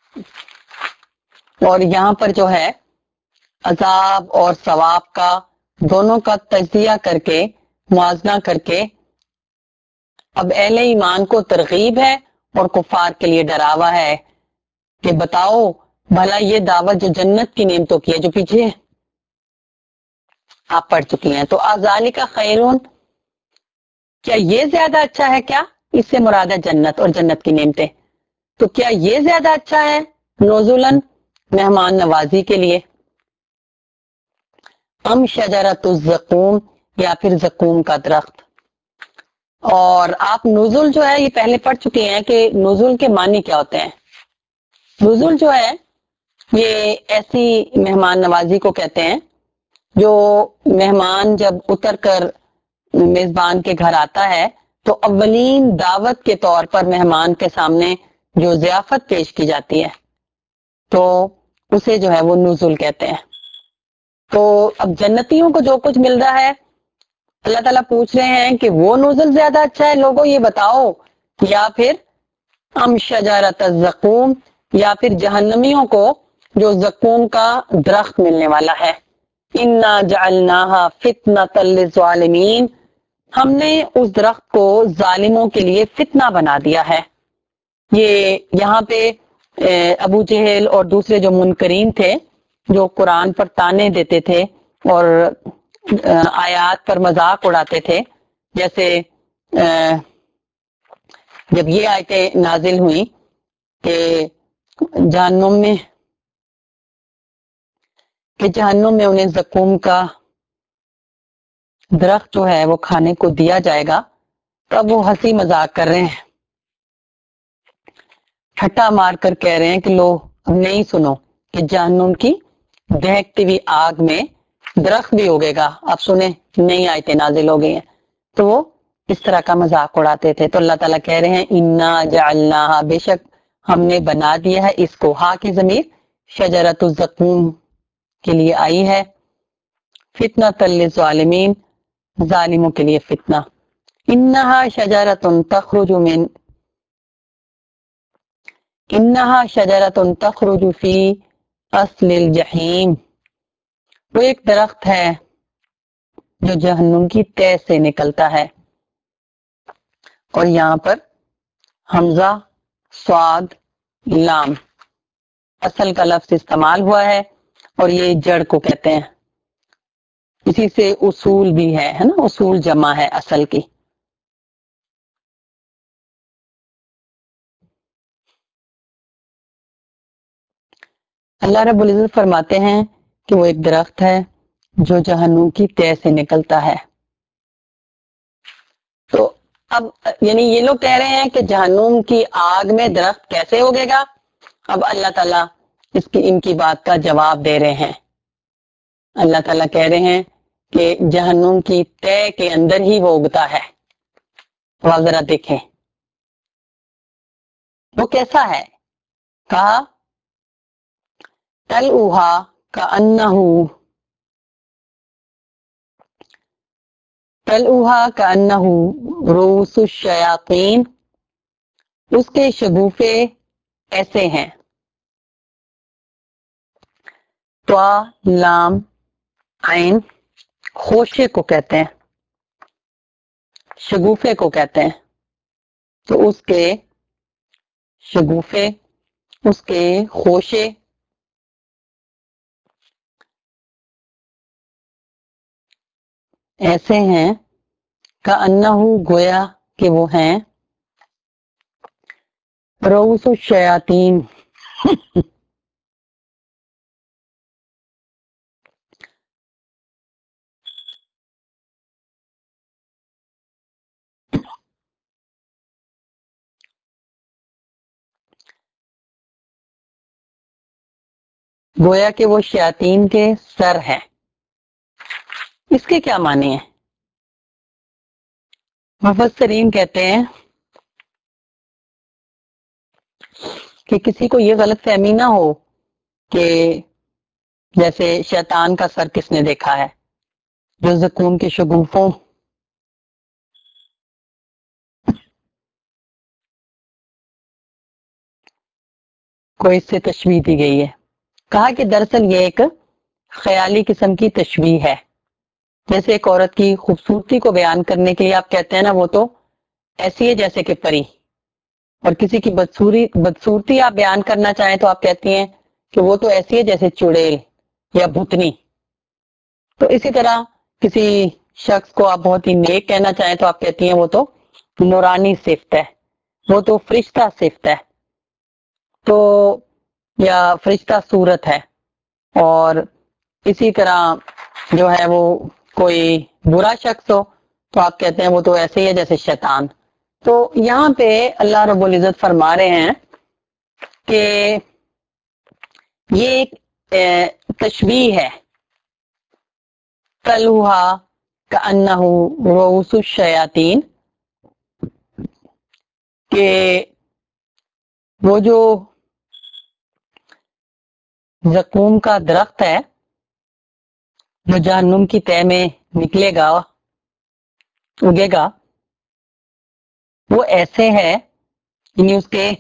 اور یہاں پر جو ہے عذاب اور ثواب کا دونوں کا تجزیہ کر کے موازنہ کر کے اب اہل ایمان کو ترغیب ہے اور کفار کے لیے ڈراوا ہے کہ بتاؤ بھلا یہ دعوت جو جنت کی نعمتوں کی ہے جو پیچھے آپ پڑھ چکی ہیں، تو ذالک خیرون، کیا یہ زیادہ اچھا ہے؟ کیا اس سے مراد ہے جنت اور جنت کی نعمتیں، تو کیا یہ زیادہ اچھا ہے نزولن مہمان نوازی کے لیے، ام شجرۃ الزقوم یا پھر زقوم کا درخت؟ اور آپ نزول جو ہے یہ پہلے پڑھ چکے ہیں کہ نزول کے معنی کیا ہوتے ہیں۔ نزول جو ہے یہ ایسی مہمان نوازی کو کہتے ہیں جو مہمان جب اتر کر میزبان کے گھر آتا ہے تو اولین دعوت کے طور پر مہمان کے سامنے جو ضیافت پیش کی جاتی ہے تو اسے جو ہے وہ نزول کہتے ہیں۔ تو اب جنتیوں کو جو کچھ مل رہا ہے اللہ تعالیٰ پوچھ رہے ہیں کہ وہ نزول زیادہ اچھا ہے، لوگوں یہ بتاؤ، یا پھر ام شجرۃ الزقوم، یا پھر جہنمیوں کو جو زقوم کا درخت ملنے والا ہے۔ انا جعلناها فتنة للظالمین، ہم نے اس درخت کو ظالموں کے لیے فتنہ بنا دیا ہے۔ یہ یہاں پہ ابو جہل اور دوسرے جو منکرین تھے جو قرآن پر تانے دیتے تھے اور آیات پر مذاق اڑاتے تھے. جیسے جب یہ آیتیں نازل ہوئی کہ جہنم میں انہیں زقوم کا درخت جو ہے وہ کھانے کو دیا جائے گا، تب وہ ہنسی مذاق کر رہے ہیں، ٹھٹا مار کر کہہ رہے ہیں کہ لو اب نہیں سنو کہ جہنم کی دہکتی ہوئی آگ میں درخت بھی اگے گا، اب سنیں نئی آیتیں نازل ہو گئی ہیں. تو وہ اس طرح کا مذاق اڑاتے تھے. تو اللہ تعالیٰ کہہ رہے ہیں انا جعلناہا، بے شک ہم نے بنا دیا ہے اس کو، ہا کی ضمیر شجرۃ الزقوم کے لیے آئی ہے، فتنۃ للظالمین، ظالموں کے لیے فتنہ. انہا شجرۃ تخرج فی اصل الجحیم، وہ ایک درخت ہے جو جہنم کی تہ سے نکلتا ہے. اور یہاں پر حمزہ صاد لام اصل کا لفظ استعمال ہوا ہے، اور یہ جڑ کو کہتے ہیں. اسی سے اصول بھی ہے نا، اصول جمع ہے اصل کی. اللہ رب العزت فرماتے ہیں کہ وہ ایک درخت ہے جو جہنم کی تہ سے نکلتا ہے. تو اب یعنی یہ لوگ کہہ رہے ہیں کہ جہنم کی آگ میں درخت کیسے ہوگے گا؟ اب اللہ تعالیٰ ان کی بات کا جواب دے رہے ہیں. اللہ تعالیٰ کہہ رہے ہیں کہ جہنم کی تہ کے اندر ہی وہ اگتا ہے. تو آپ ذرا دیکھیں وہ کیسا ہے. کہا تلؤہا کأنہ رؤوس الشیاطین، اس کے شگوفے ایسے ہیں. طا لام عین خوشے کو کہتے ہیں، شگوفے کو کہتے ہیں. تو اس کے شگوفے، اس کے خوشے ایسے ہیں کأنہ گویا کہ وہ ہیں رؤوس الشیاطین، گویا کہ وہ شیاطین کے سر ہیں. اس کے کیا معنی ہیں؟ مفسرین کہتے ہیں کہ کسی کو یہ غلط فہمی نہ ہو کہ جیسے شیطان کا سر کس نے دیکھا ہے، جو زقوم کے شگوفوں کو اس سے تشبیہ دی گئی ہے. کہا کہ دراصل یہ ایک خیالی قسم کی تشبیہ ہے. جیسے ایک عورت کی خوبصورتی کو بیان کرنے کے لیے آپ کہتے ہیں نا وہ تو ایسی ہے جیسے کہ پری، اور کسی کی بدصورتی آپ بیان کرنا چاہیں تو آپ کہتی ہیں کہ وہ تو ایسی ہے جیسے چڑیل یا بھوتنی. تو اسی طرح کسی شخص کو آپ بہت ہی نیک کہنا چاہیں تو آپ کہتی ہیں وہ تو نورانی صفت ہے، وہ تو فرشتہ صفت ہے، تو یا فرشتہ صورت ہے. اور اسی طرح جو ہے وہ کوئی برا شخص ہو تو آپ کہتے ہیں وہ تو ایسے ہی ہے جیسے شیطان. تو یہاں پہ اللہ رب العزت فرما رہے ہیں کہ یہ ایک تشبیہ ہے، طلعھا کأنہ رؤوس الشیاطین، کہ وہ جو زقوم کا درخت ہے جو جہنم کی تہ میں نکلے گا، اگے گا، وہ ایسے ہے، یعنی اس کے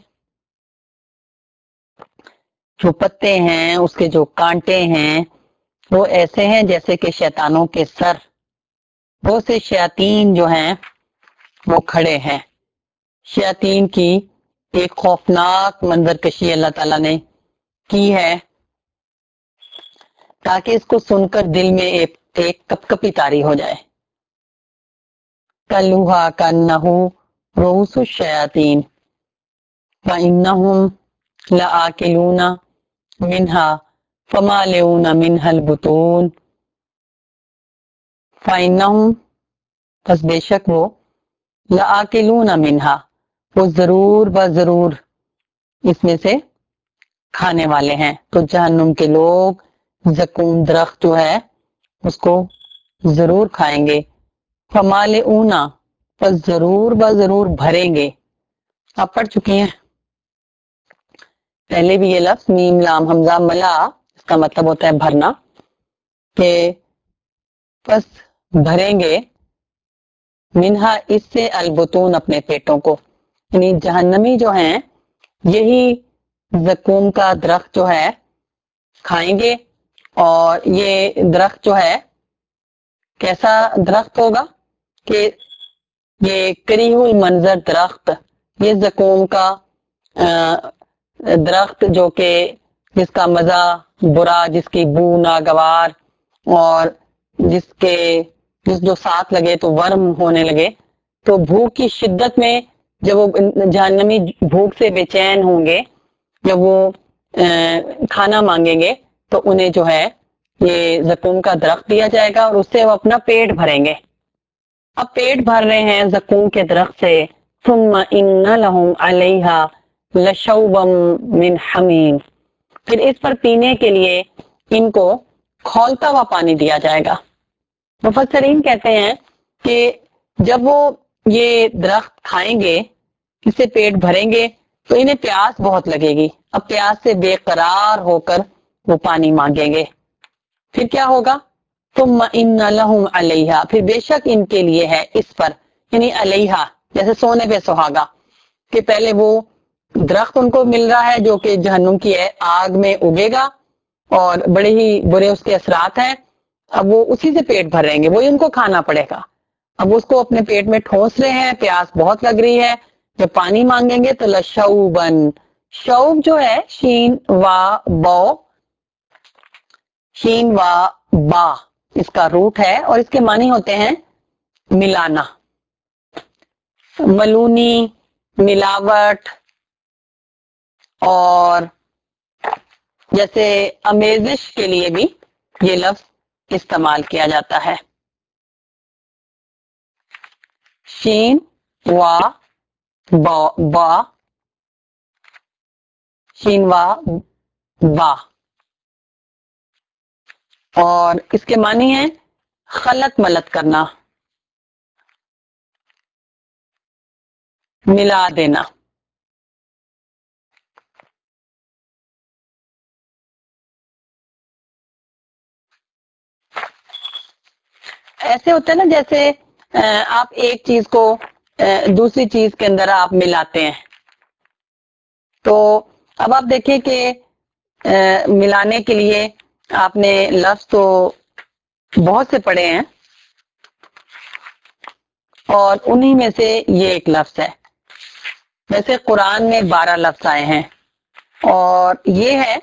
جو پتے ہیں، اس کے جو کانٹے ہیں، وہ ایسے ہیں جیسے کہ شیطانوں کے سر. بہت سے شیاطین جو ہیں وہ کھڑے ہیں. شیاطین کی ایک خوفناک منظر کشی اللہ تعالیٰ نے کی ہے تاکہ اس کو سن کر دل میں ایک ایک کپکپی تاری ہو جائے. کلوہا کنہو رؤوس الشیاطین فإنہم لآکلون منہا فمالئون منہا البطون فإنہم پس بے شک وہ لآکلون منہا وہ ضرور بضرور اس میں سے کھانے والے ہیں. تو جہنم کے لوگ زقوم درخت جو ہے اس کو ضرور کھائیں گے. فمالئون پس ضرور بضرور بھریں گے. آپ پڑھ چکی ہیں پہلے بھی یہ لفظ میم لام حمزہ ملا، اس کا مطلب ہوتا ہے بھرنا، کہ پس بھریں گے منہا اس سے البتون اپنے پیٹوں کو. یعنی جہنمی جو ہیں یہی زقوم کا درخت جو ہے کھائیں گے. اور یہ درخت جو ہے کیسا درخت ہوگا کہ یہ کریہ المنظر درخت، یہ زقوم کا درخت جو کہ جس کا مزہ برا، جس کی بو ناگوار، اور جس جو ساتھ لگے تو ورم ہونے لگے. تو بھوک کی شدت میں جب وہ جہنمی بھوک سے بے چین ہوں گے، جب وہ کھانا مانگیں گے تو انہیں جو ہے یہ زقوم کا درخت دیا جائے گا اور اس سے وہ اپنا پیٹ بھریں گے. اب پیٹ بھر رہے ہیں زقوم کے درخت سے. ثم ان لهم علیہ لشوبا من حمیم، پھر اس پر پینے کے لیے ان کو کھولتا ہوا پانی دیا جائے گا. مفسرین کہتے ہیں کہ جب وہ یہ درخت کھائیں گے، اس سے پیٹ بھریں گے تو انہیں پیاس بہت لگے گی. اب پیاس سے بے قرار ہو کر وہ پانی مانگیں گے. پھر کیا ہوگا؟ ثم ان لهم علیہ، پھر بے شک ان کے لیے ہے اس پر، یعنی علیہ جیسے سونے پہ سہاگا، کہ پہلے وہ درخت ان کو مل رہا ہے جو کہ جہنم کی ہے، آگ میں اگے گا اور بڑے ہی برے اس کے اثرات ہیں. اب وہ اسی سے پیٹ بھر رہیں گے، وہی ان کو کھانا پڑے گا. اب اس کو اپنے پیٹ میں ٹھونس رہے ہیں، پیاس بہت لگ رہی ہے، جب پانی مانگیں گے تو لشوبن، شوب جو ہے شین وا بو، شین وا با اس کا روٹ ہے اور اس کے معنی ہوتے ہیں ملانا، ملونی، ملاوٹ، اور جیسے امیزش کے لیے بھی یہ لفظ استعمال کیا جاتا ہے. شین وا با، شین وا با، اور اس کے معنی ہے خلط ملط کرنا، ملا دینا. ایسے ہوتا ہے نا جیسے آپ ایک چیز کو دوسری چیز کے اندر آپ ملاتے ہیں. تو اب آپ دیکھیں کہ ملانے کے لیے آپ نے لفظ تو بہت سے پڑھے ہیں اور انہی میں سے یہ ایک لفظ ہے. ویسے قرآن میں 12 لفظ آئے ہیں اور یہ ہے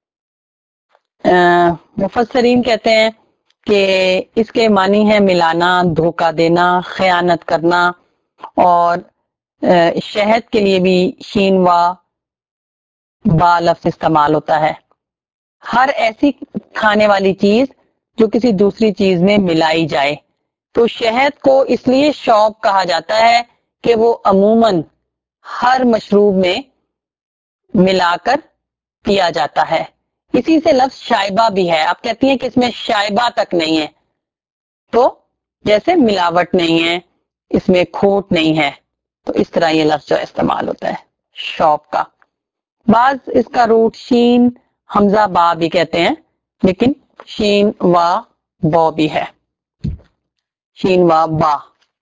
مفسرین کہتے ہیں کہ اس کے معنی ہے ملانا، دھوکہ دینا، خیانت کرنا. اور شہد کے لیے بھی شین وا با لفظ استعمال ہوتا ہے. ہر ایسی کھانے والی چیز جو کسی دوسری چیز میں ملائی جائے. تو شہد کو اس لیے شوب کہا جاتا ہے کہ وہ عموماً ہر مشروب میں ملا کر پیا جاتا ہے. اسی سے لفظ شائبہ بھی ہے. آپ کہتی ہیں کہ اس میں شائبہ تک نہیں ہے، تو جیسے ملاوٹ نہیں ہے، اس میں کھوٹ نہیں ہے، تو اس طرح یہ لفظ جو استعمال ہوتا ہے شوب کا. بعض اس کا روٹ شین حمزہ با بھی کہتے ہیں، لیکن شین وا بو بھی ہے، شین وا با.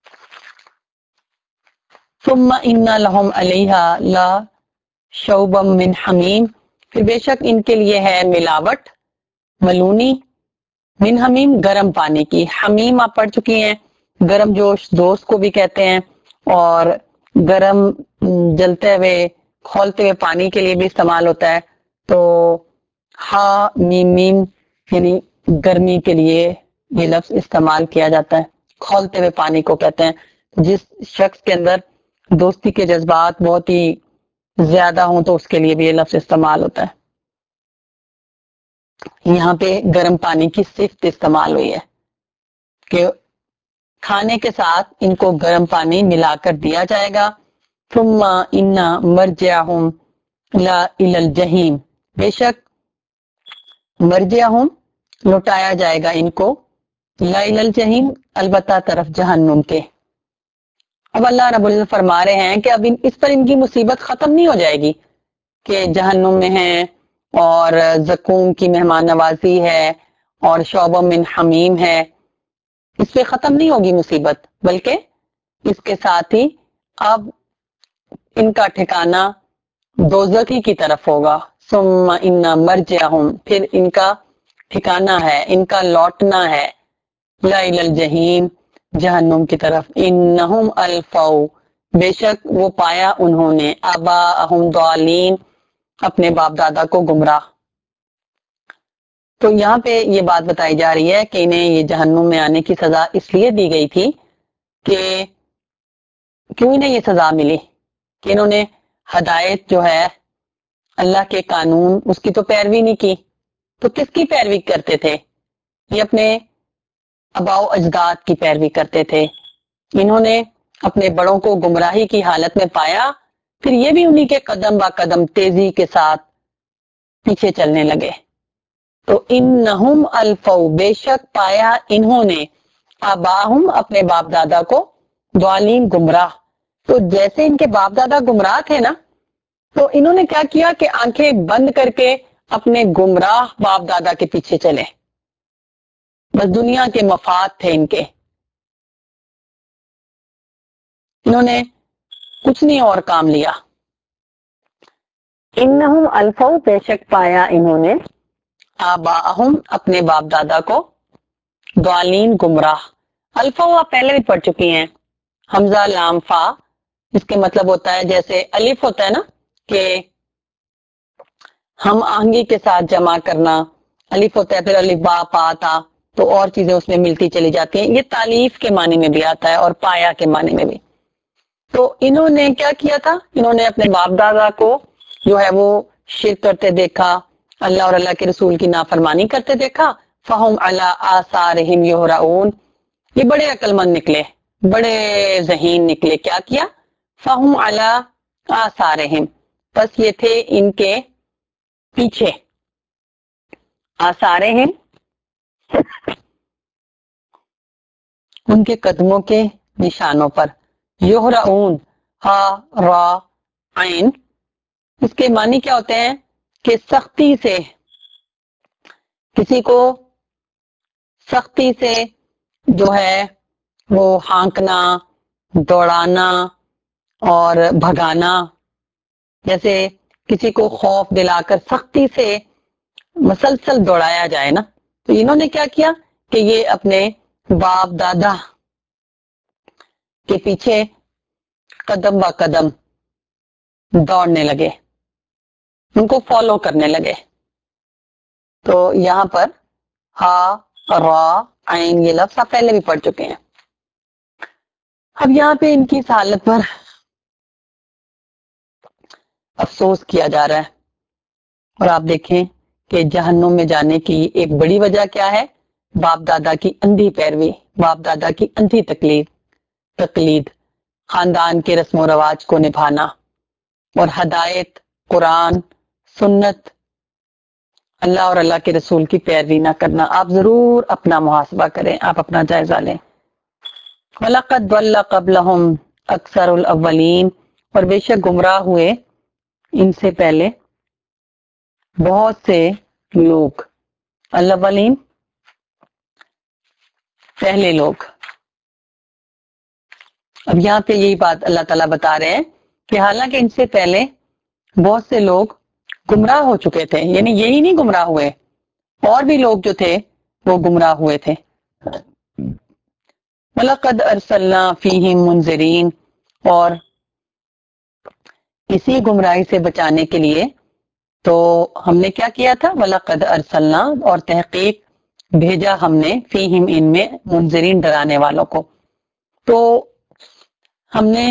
ثم ان لهم علیہ لا شوبا من حمیم، پھر بے شک ان کے لیے ہے ملاوٹ، ملونی، من حمیم گرم پانی کی. حمیم آپ پڑھ چکی ہیں، گرم جوش دوست کو بھی کہتے ہیں، اور گرم جلتے ہوئے کھولتے ہوئے پانی کے لیے بھی استعمال ہوتا ہے. تو ہا میم میم یعنی گرمی کے لیے یہ لفظ استعمال کیا جاتا ہے. کھولتے ہوئے پانی کو کہتے ہیں. جس شخص کے اندر دوستی کے جذبات بہت ہی زیادہ ہوں تو اس کے لیے بھی یہ لفظ استعمال ہوتا ہے. یہاں پہ گرم پانی کی صفت استعمال ہوئی ہے کہ کھانے کے ساتھ ان کو گرم پانی ملا کر دیا جائے گا. ثم ان مرجعہم الی الجحیم، بے شک مرجعہم لوٹایا جائے گا ان کو الی الجحیم، البتہ طرف جہنم کے. اب اللہ رب العزت فرما رہے ہیں کہ اب اس پر ان کی مصیبت ختم نہیں ہو جائے گی کہ جہنم میں ہیں اور زقوم کی مہمان نوازی ہے اور شعب من حمیم ہے. اس پہ ختم نہیں ہوگی مصیبت، بلکہ اس کے ساتھ ہی اب ان کا ٹھکانہ دوزخی کی طرف ہوگا. ثم ان مرجعہم، پھر ان کا ٹھکانہ ہے، ان کا لوٹنا ہے الی الجحیم، جہنم کی طرف. انہم الفوا، بے شک وہ پایا انہوں نے آباءہم ضالین، اپنے باپ دادا کو گمراہ. تو یہاں پہ یہ بات بتائی جا رہی ہے کہ انہیں یہ جہنم میں آنے کی سزا اس لیے دی گئی تھی کہ کیوں انہیں یہ سزا ملی کہ انہوں نے ہدایت جو ہے اللہ کے قانون اس کی تو پیروی نہیں کی. تو کس کی پیروی کرتے تھے؟ یہ اپنے آباء و اجداد کی پیروی کرتے تھے. انہوں نے اپنے بڑوں کو گمراہی کی حالت میں پایا، پھر یہ بھی انہی کے قدم با قدم تیزی کے ساتھ پیچھے چلنے لگے. تو انہم الفوا، بے شک پایا انہوں نے آباہم، اپنے باپ دادا کو ضالین، گمراہ. تو جیسے ان کے باپ دادا گمراہ تھے نا، تو انہوں نے کیا کیا کہ آنکھیں بند کر کے اپنے گمراہ باپ دادا کے پیچھے چلے. بس دنیا کے مفاد تھے ان کے، انہوں نے کچھ نہیں اور کام لیا. انہم الفوا، بے شک پایا انہوں نے آباءہم، اپنے باپ دادا کو ضالین، گمراہ. الفوا آپ پہلے بھی پڑھ چکی ہیں، حمزہ لام فا، اس کے مطلب ہوتا ہے جیسے الف ہوتا ہے نا کہ ہم آہنگی کے ساتھ جمع کرنا، الف ہوتا ہے، پھر الف با پا تا، تو اور چیزیں اس میں ملتی چلی جاتی ہیں. یہ تالیف کے معنی میں بھی آتا ہے اور پایا کے معنی میں بھی. تو انہوں نے کیا کیا تھا؟ انہوں نے اپنے باپ دادا کو جو ہے وہ شرک کرتے دیکھا، اللہ اور اللہ کے رسول کی نافرمانی کرتے دیکھا. فہم علی آثارہم یہرعون، یہ بڑے عقل مند نکلے، بڑے ذہین نکلے. کیا کیا؟ فہم علی آثارہم، بس یہ تھے ان کے پیچھے. آثارہم، ان کے قدموں کے نشانوں پر. یہرعون، ہا را عین، اس کے معنی کیا ہوتے ہیں کہ سختی سے، کسی کو سختی سے جو ہے وہ ہانکنا، دوڑانا اور بھگانا. جیسے کسی کو خوف دلا کر سختی سے مسلسل دوڑایا جائے نا، تو انہوں نے کیا کیا کہ یہ اپنے باپ دادا کے پیچھے قدم با قدم دوڑنے لگے، ان کو فالو کرنے لگے. تو یہاں پر ہا را عین یہ لفظ آپ پہلے بھی پڑھ چکے ہیں. اب یہاں پہ ان کی اس حالت پر افسوس کیا جا رہا ہے. اور آپ دیکھیں کہ جہنم میں جانے کی ایک بڑی وجہ کیا ہے؟ باپ دادا کی اندھی پیروی، باپ دادا کی اندھی تقلید، خاندان کے رسم و رواج کو نبھانا اور ہدایت، قرآن، سنت، اللہ اور اللہ کے رسول کی پیروی نہ کرنا. آپ ضرور اپنا محاسبہ کریں، آپ اپنا جائزہ لیں. وَلَقَدْ ضَلَّ قَبْلَهُمْ أَكْثَرُ الْأَوَّلِينَ، اور بے شک گمراہ ہوئے ان سے پہلے بہت سے لوگ. الاولین، پہلے لوگ. اب یہاں پہ یہی بات اللہ تعالیٰ بتا رہے ہیں کہ حالانکہ ان سے پہلے بہت سے لوگ گمراہ ہو چکے تھے، یعنی یہی نہیں گمراہ ہوئے، اور بھی لوگ جو تھے وہ گمراہ ہوئے تھے. وَلَقَدْ أَرْسَلْنَا فِيهِمْ مُنذِرِينَ، اور اسی گمراہی سے بچانے کے لیے تو ہم نے کیا کیا تھا؟ وَلَقَدْ أَرْسَلْنَا، اور تحقیق بھیجا ہم نے فیہم ان میں منذرین ڈرانے والوں کو. تو ہم نے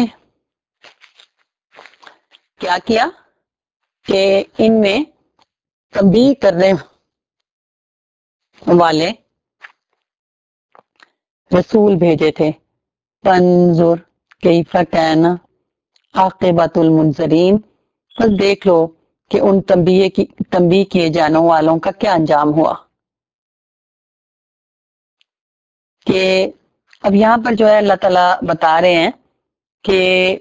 کیا کیا کہ ان میں تنبیہ کرنے والے رسول بھیجے تھے. فانظر کیف کان عاقبۃ المنذرین، بس دیکھ لو کہ ان تنبیہ کیے جانے والوں کا کیا انجام ہوا. کہ اب یہاں پر جو ہے اللہ تعالیٰ بتا رہے ہیں کہ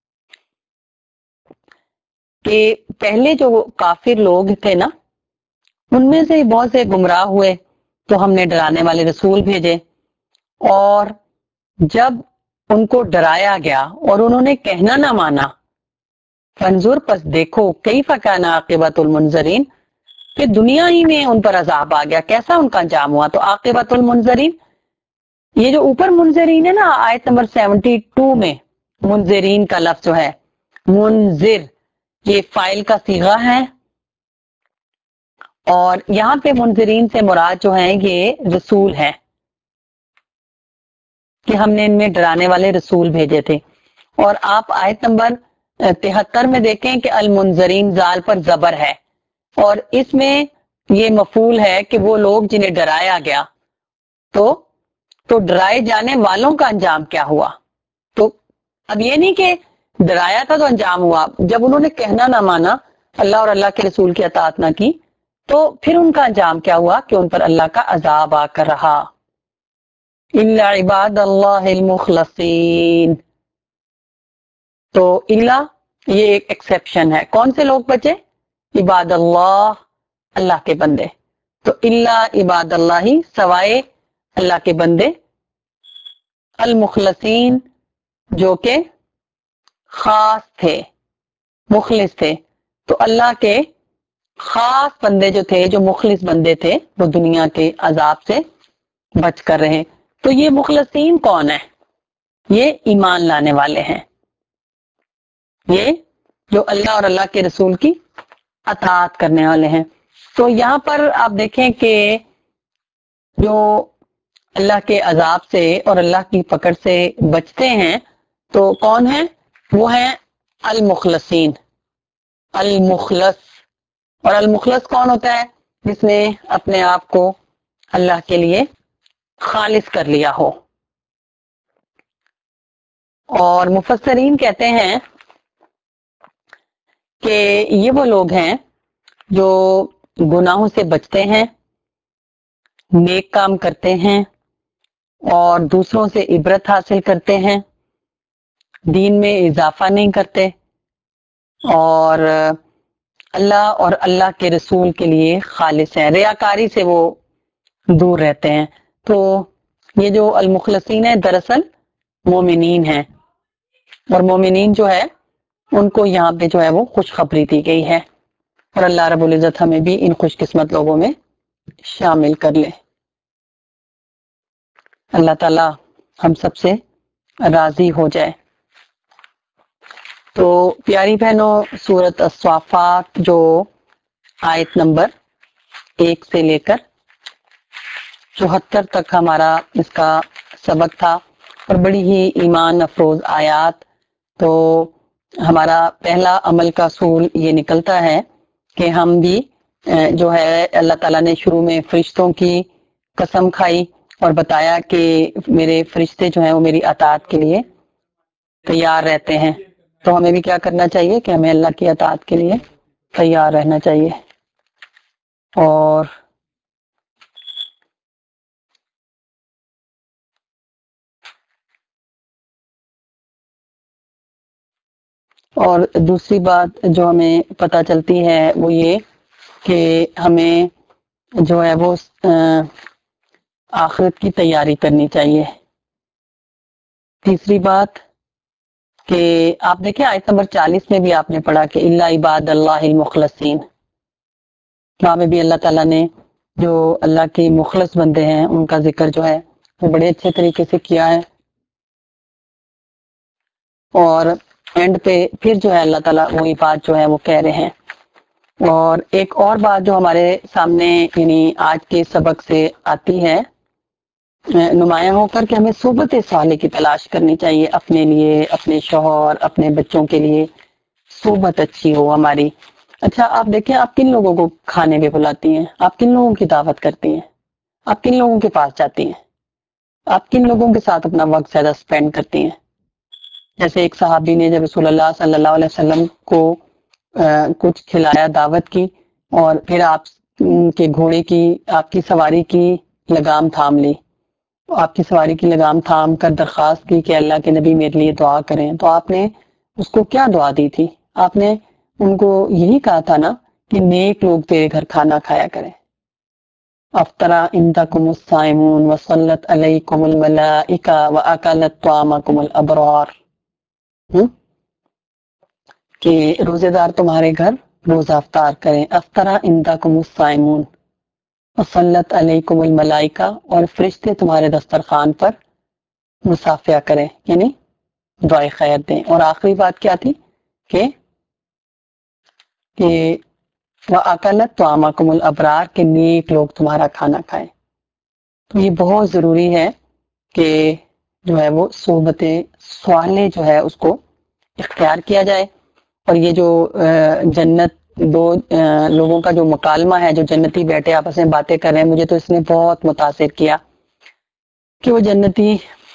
پہلے جو کافر لوگ تھے نا، ان میں سے بہت سے گمراہ ہوئے تو ہم نے ڈرانے والے رسول بھیجے، اور جب ان کو ڈرایا گیا اور انہوں نے کہنا نہ مانا، فانظر پس دیکھو کیف کان عاقبۃ المنذرین، کہ دنیا ہی میں ان پر عذاب آ گیا، کیسا ان کا انجام ہوا. تو عاقبۃ المنذرین، یہ جو اوپر منذرین ہے نا آیت نمبر 72 میں، منذرین کا لفظ جو ہے منذر، یہ فائل کا صیغہ ہے، اور یہاں پہ منذرین سے مراد جو ہیں یہ رسول ہیں، کہ ہم نے ان میں ڈرانے والے رسول بھیجے تھے. اور آپ آیت نمبر 73 میں دیکھیں کہ المنذرین زال پر زبر ہے، اور اس میں یہ مفعول ہے کہ وہ لوگ جنہیں ڈرایا گیا. تو ڈرائے جانے والوں کا انجام کیا ہوا. تو اب یہ نہیں کہ ڈرایا تھا تو انجام ہوا، جب انہوں نے کہنا نہ مانا، اللہ اور اللہ کے رسول کی اطاعت نہ کی، تو پھر ان کا انجام کیا ہوا کہ ان پر اللہ کا عذاب آ کر رہا. الا عباد اللہ المخلصین، تو الا یہ ایک ایکسیپشن ہے. کون سے لوگ بچے؟ عباد اللہ، اللہ کے بندے. تو الا عباد اللہ، سوائے اللہ کے بندے، المخلصین جو کہ خاص تھے، مخلص تھے. تو اللہ کے خاص بندے جو تھے، جو مخلص بندے تھے، وہ دنیا کے عذاب سے بچ کر رہے. تو یہ مخلصین کون ہے؟ یہ ایمان لانے والے ہیں، یہ جو اللہ اور اللہ کے رسول کی اطاعت کرنے والے ہیں. تو یہاں پر آپ دیکھیں کہ جو اللہ کے عذاب سے اور اللہ کی پکڑ سے بچتے ہیں تو کون ہیں؟ وہ ہیں المخلصین. المخلص، اور المخلص کون ہوتا ہے؟ جس نے اپنے آپ کو اللہ کے لیے خالص کر لیا ہو. اور مفسرین کہتے ہیں کہ یہ وہ لوگ ہیں جو گناہوں سے بچتے ہیں، نیک کام کرتے ہیں، اور دوسروں سے عبرت حاصل کرتے ہیں، دین میں اضافہ نہیں کرتے، اور اللہ اور اللہ کے رسول کے لیے خالص ہیں، ریاکاری سے وہ دور رہتے ہیں. تو یہ جو المخلصین ہیں دراصل مومنین ہیں، اور مومنین جو ہے ان کو یہاں پہ جو ہے وہ خوشخبری دی گئی ہے، اور اللہ رب العزت ہمیں بھی ان خوش قسمت لوگوں میں شامل کر لے. اللہ تعالی ہم سب سے راضی ہو جائے. تو پیاری بہنوں، سورۃ الصافات جو آیت نمبر 1 سے لے کر 74 تک ہمارا اس کا سبق تھا، اور بڑی ہی ایمان افروز آیات. تو ہمارا پہلا عمل کا اصول یہ نکلتا ہے کہ ہم بھی جو ہے اللہ تعالیٰ نے شروع میں فرشتوں کی قسم کھائی اور بتایا کہ میرے فرشتے جو ہیں وہ میری اطاعت کے لیے تیار رہتے ہیں. تو ہمیں بھی کیا کرنا چاہیے کہ ہمیں اللہ کی اطاعت کے لیے تیار رہنا چاہیے. اور دوسری بات جو ہمیں پتہ چلتی ہے وہ یہ کہ ہمیں جو ہے وہ آخرت کی تیاری کرنی چاہیے. تیسری بات کہ آپ دیکھیں آیت نمبر 40 میں بھی آپ نے پڑھا کہ الا عباد اللہ المخلصین، وہاں میں بھی اللہ تعالیٰ نے جو اللہ کے مخلص بندے ہیں ان کا ذکر جو ہے وہ بڑے اچھے طریقے سے کیا ہے. اور اینڈ پہ پھر جو ہے اللہ تعالیٰ وہی بات جو ہے وہ کہہ رہے ہیں اور ایک اور بات جو ہمارے سامنے یعنی آج کے سبق سے آتی ہے نمایاں ہو کر کہ ہمیں صحبت صالح کی تلاش کرنی چاہیے اپنے لیے، اپنے شوہر، اپنے بچوں کے لیے صحبت اچھی ہو ہماری۔ اچھا آپ دیکھیں آپ کن لوگوں کو کھانے پہ بلاتی ہیں، آپ کن لوگوں کی دعوت کرتی ہیں، آپ کن لوگوں کے پاس جاتی ہیں، آپ کن لوگوں کے ساتھ اپنا وقت زیادہ سپینڈ کرتی ہیں۔ جیسے ایک صحابی نے جب رسول اللہ صلی اللہ علیہ وسلم کو کچھ کھلایا، دعوت کی، اور پھر آپ کے گھوڑے کی، آپ کی سواری کی لگام تھام لی، آپ کی سواری کی لگام تھام کر درخواست کی کہ اللہ کے نبی میرے لیے دعا کریں، تو آپ نے اس کو کیا دعا دی تھی؟ آپ نے ان کو یہی کہا تھا نا کہ نیک لوگ تیرے گھر کھانا کھایا کریں۔ افطرا عندکم الصائمون وصلت علیکم الملائکہ واکلت طعامکم الابرار، کہ روزے دار تمہارے گھر روزہ افطار کریں۔ افطرا عندکم الصائمون وصلت علیکم الملائکہ، اور فرشتے تمہارے دسترخوان پر مصافحہ کریں، یعنی دعائے خیر دیں۔ اور آخری بات کیا تھی کہ وَأَكَلَتْ طَعَامَكُمُ الْأَبْرَارُ، کہ نیک لوگ تمہارا کھانا کھائیں۔ تو یہ بہت ضروری ہے کہ جو ہے وہ صحبت صالح جو ہے اس کو اختیار کیا جائے۔ اور یہ جو جنت دو لوگوں کا جو مکالمہ ہے، جو جنتی بیٹھے آپس میں باتیں کر رہے ہیں، مجھے تو اس نے بہت متاثر کیا کہ وہ جنتی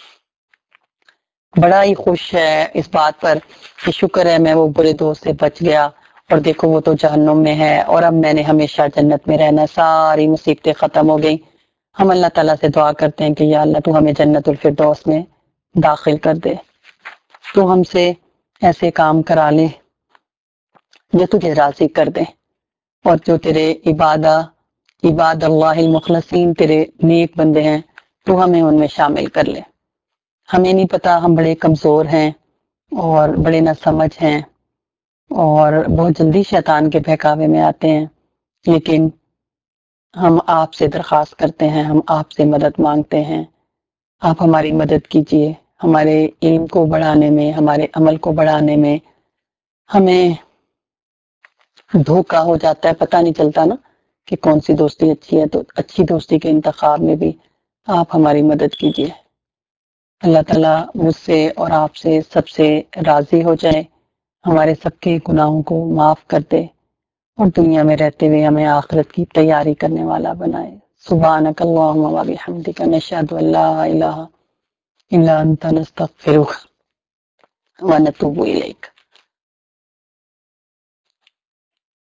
بڑا ہی خوش ہے اس بات پر کہ شکر ہے میں وہ برے دوست سے بچ گیا، اور دیکھو وہ تو جہنم میں ہے اور اب میں نے ہمیشہ جنت میں رہنا، ساری مصیبتیں ختم ہو گئی۔ ہم اللہ تعالیٰ سے دعا کرتے ہیں کہ یا اللہ تو ہمیں جنت الفردوس میں داخل کر دے، تو ہم سے ایسے کام کرا لے جو تجھے راضی کر دے، اور جو تیرے عباد اللہ المخلصین، تیرے نیک بندے ہیں، تو ہمیں ان میں شامل کر لے۔ ہمیں نہیں پتا، ہم بڑے کمزور ہیں اور بڑے نہ سمجھ ہیں اور بہت جلدی شیطان کے بہکاوے میں آتے ہیں، لیکن ہم آپ سے درخواست کرتے ہیں، ہم آپ سے مدد مانگتے ہیں، آپ ہماری مدد کیجیے، ہمارے علم کو بڑھانے میں، ہمارے عمل کو بڑھانے میں۔ ہمیں دھوکا ہو جاتا ہے، پتہ نہیں چلتا نا کہ کون سی دوستی اچھی ہے، تو اچھی دوستی کے انتخاب میں بھی آپ ہماری مدد کیجیے۔ اللہ تعالیٰ مجھ سے اور آپ سے سب سے راضی ہو جائے، ہمارے سب کے گناہوں کو معاف کر دے، اور دنیا میں رہتے ہوئے ہمیں آخرت کی تیاری کرنے والا بنائے۔ سبحانک اللہم و بحمدک، نشہد ان لا الہ الا انت، نستغفرک و نتوب الیک۔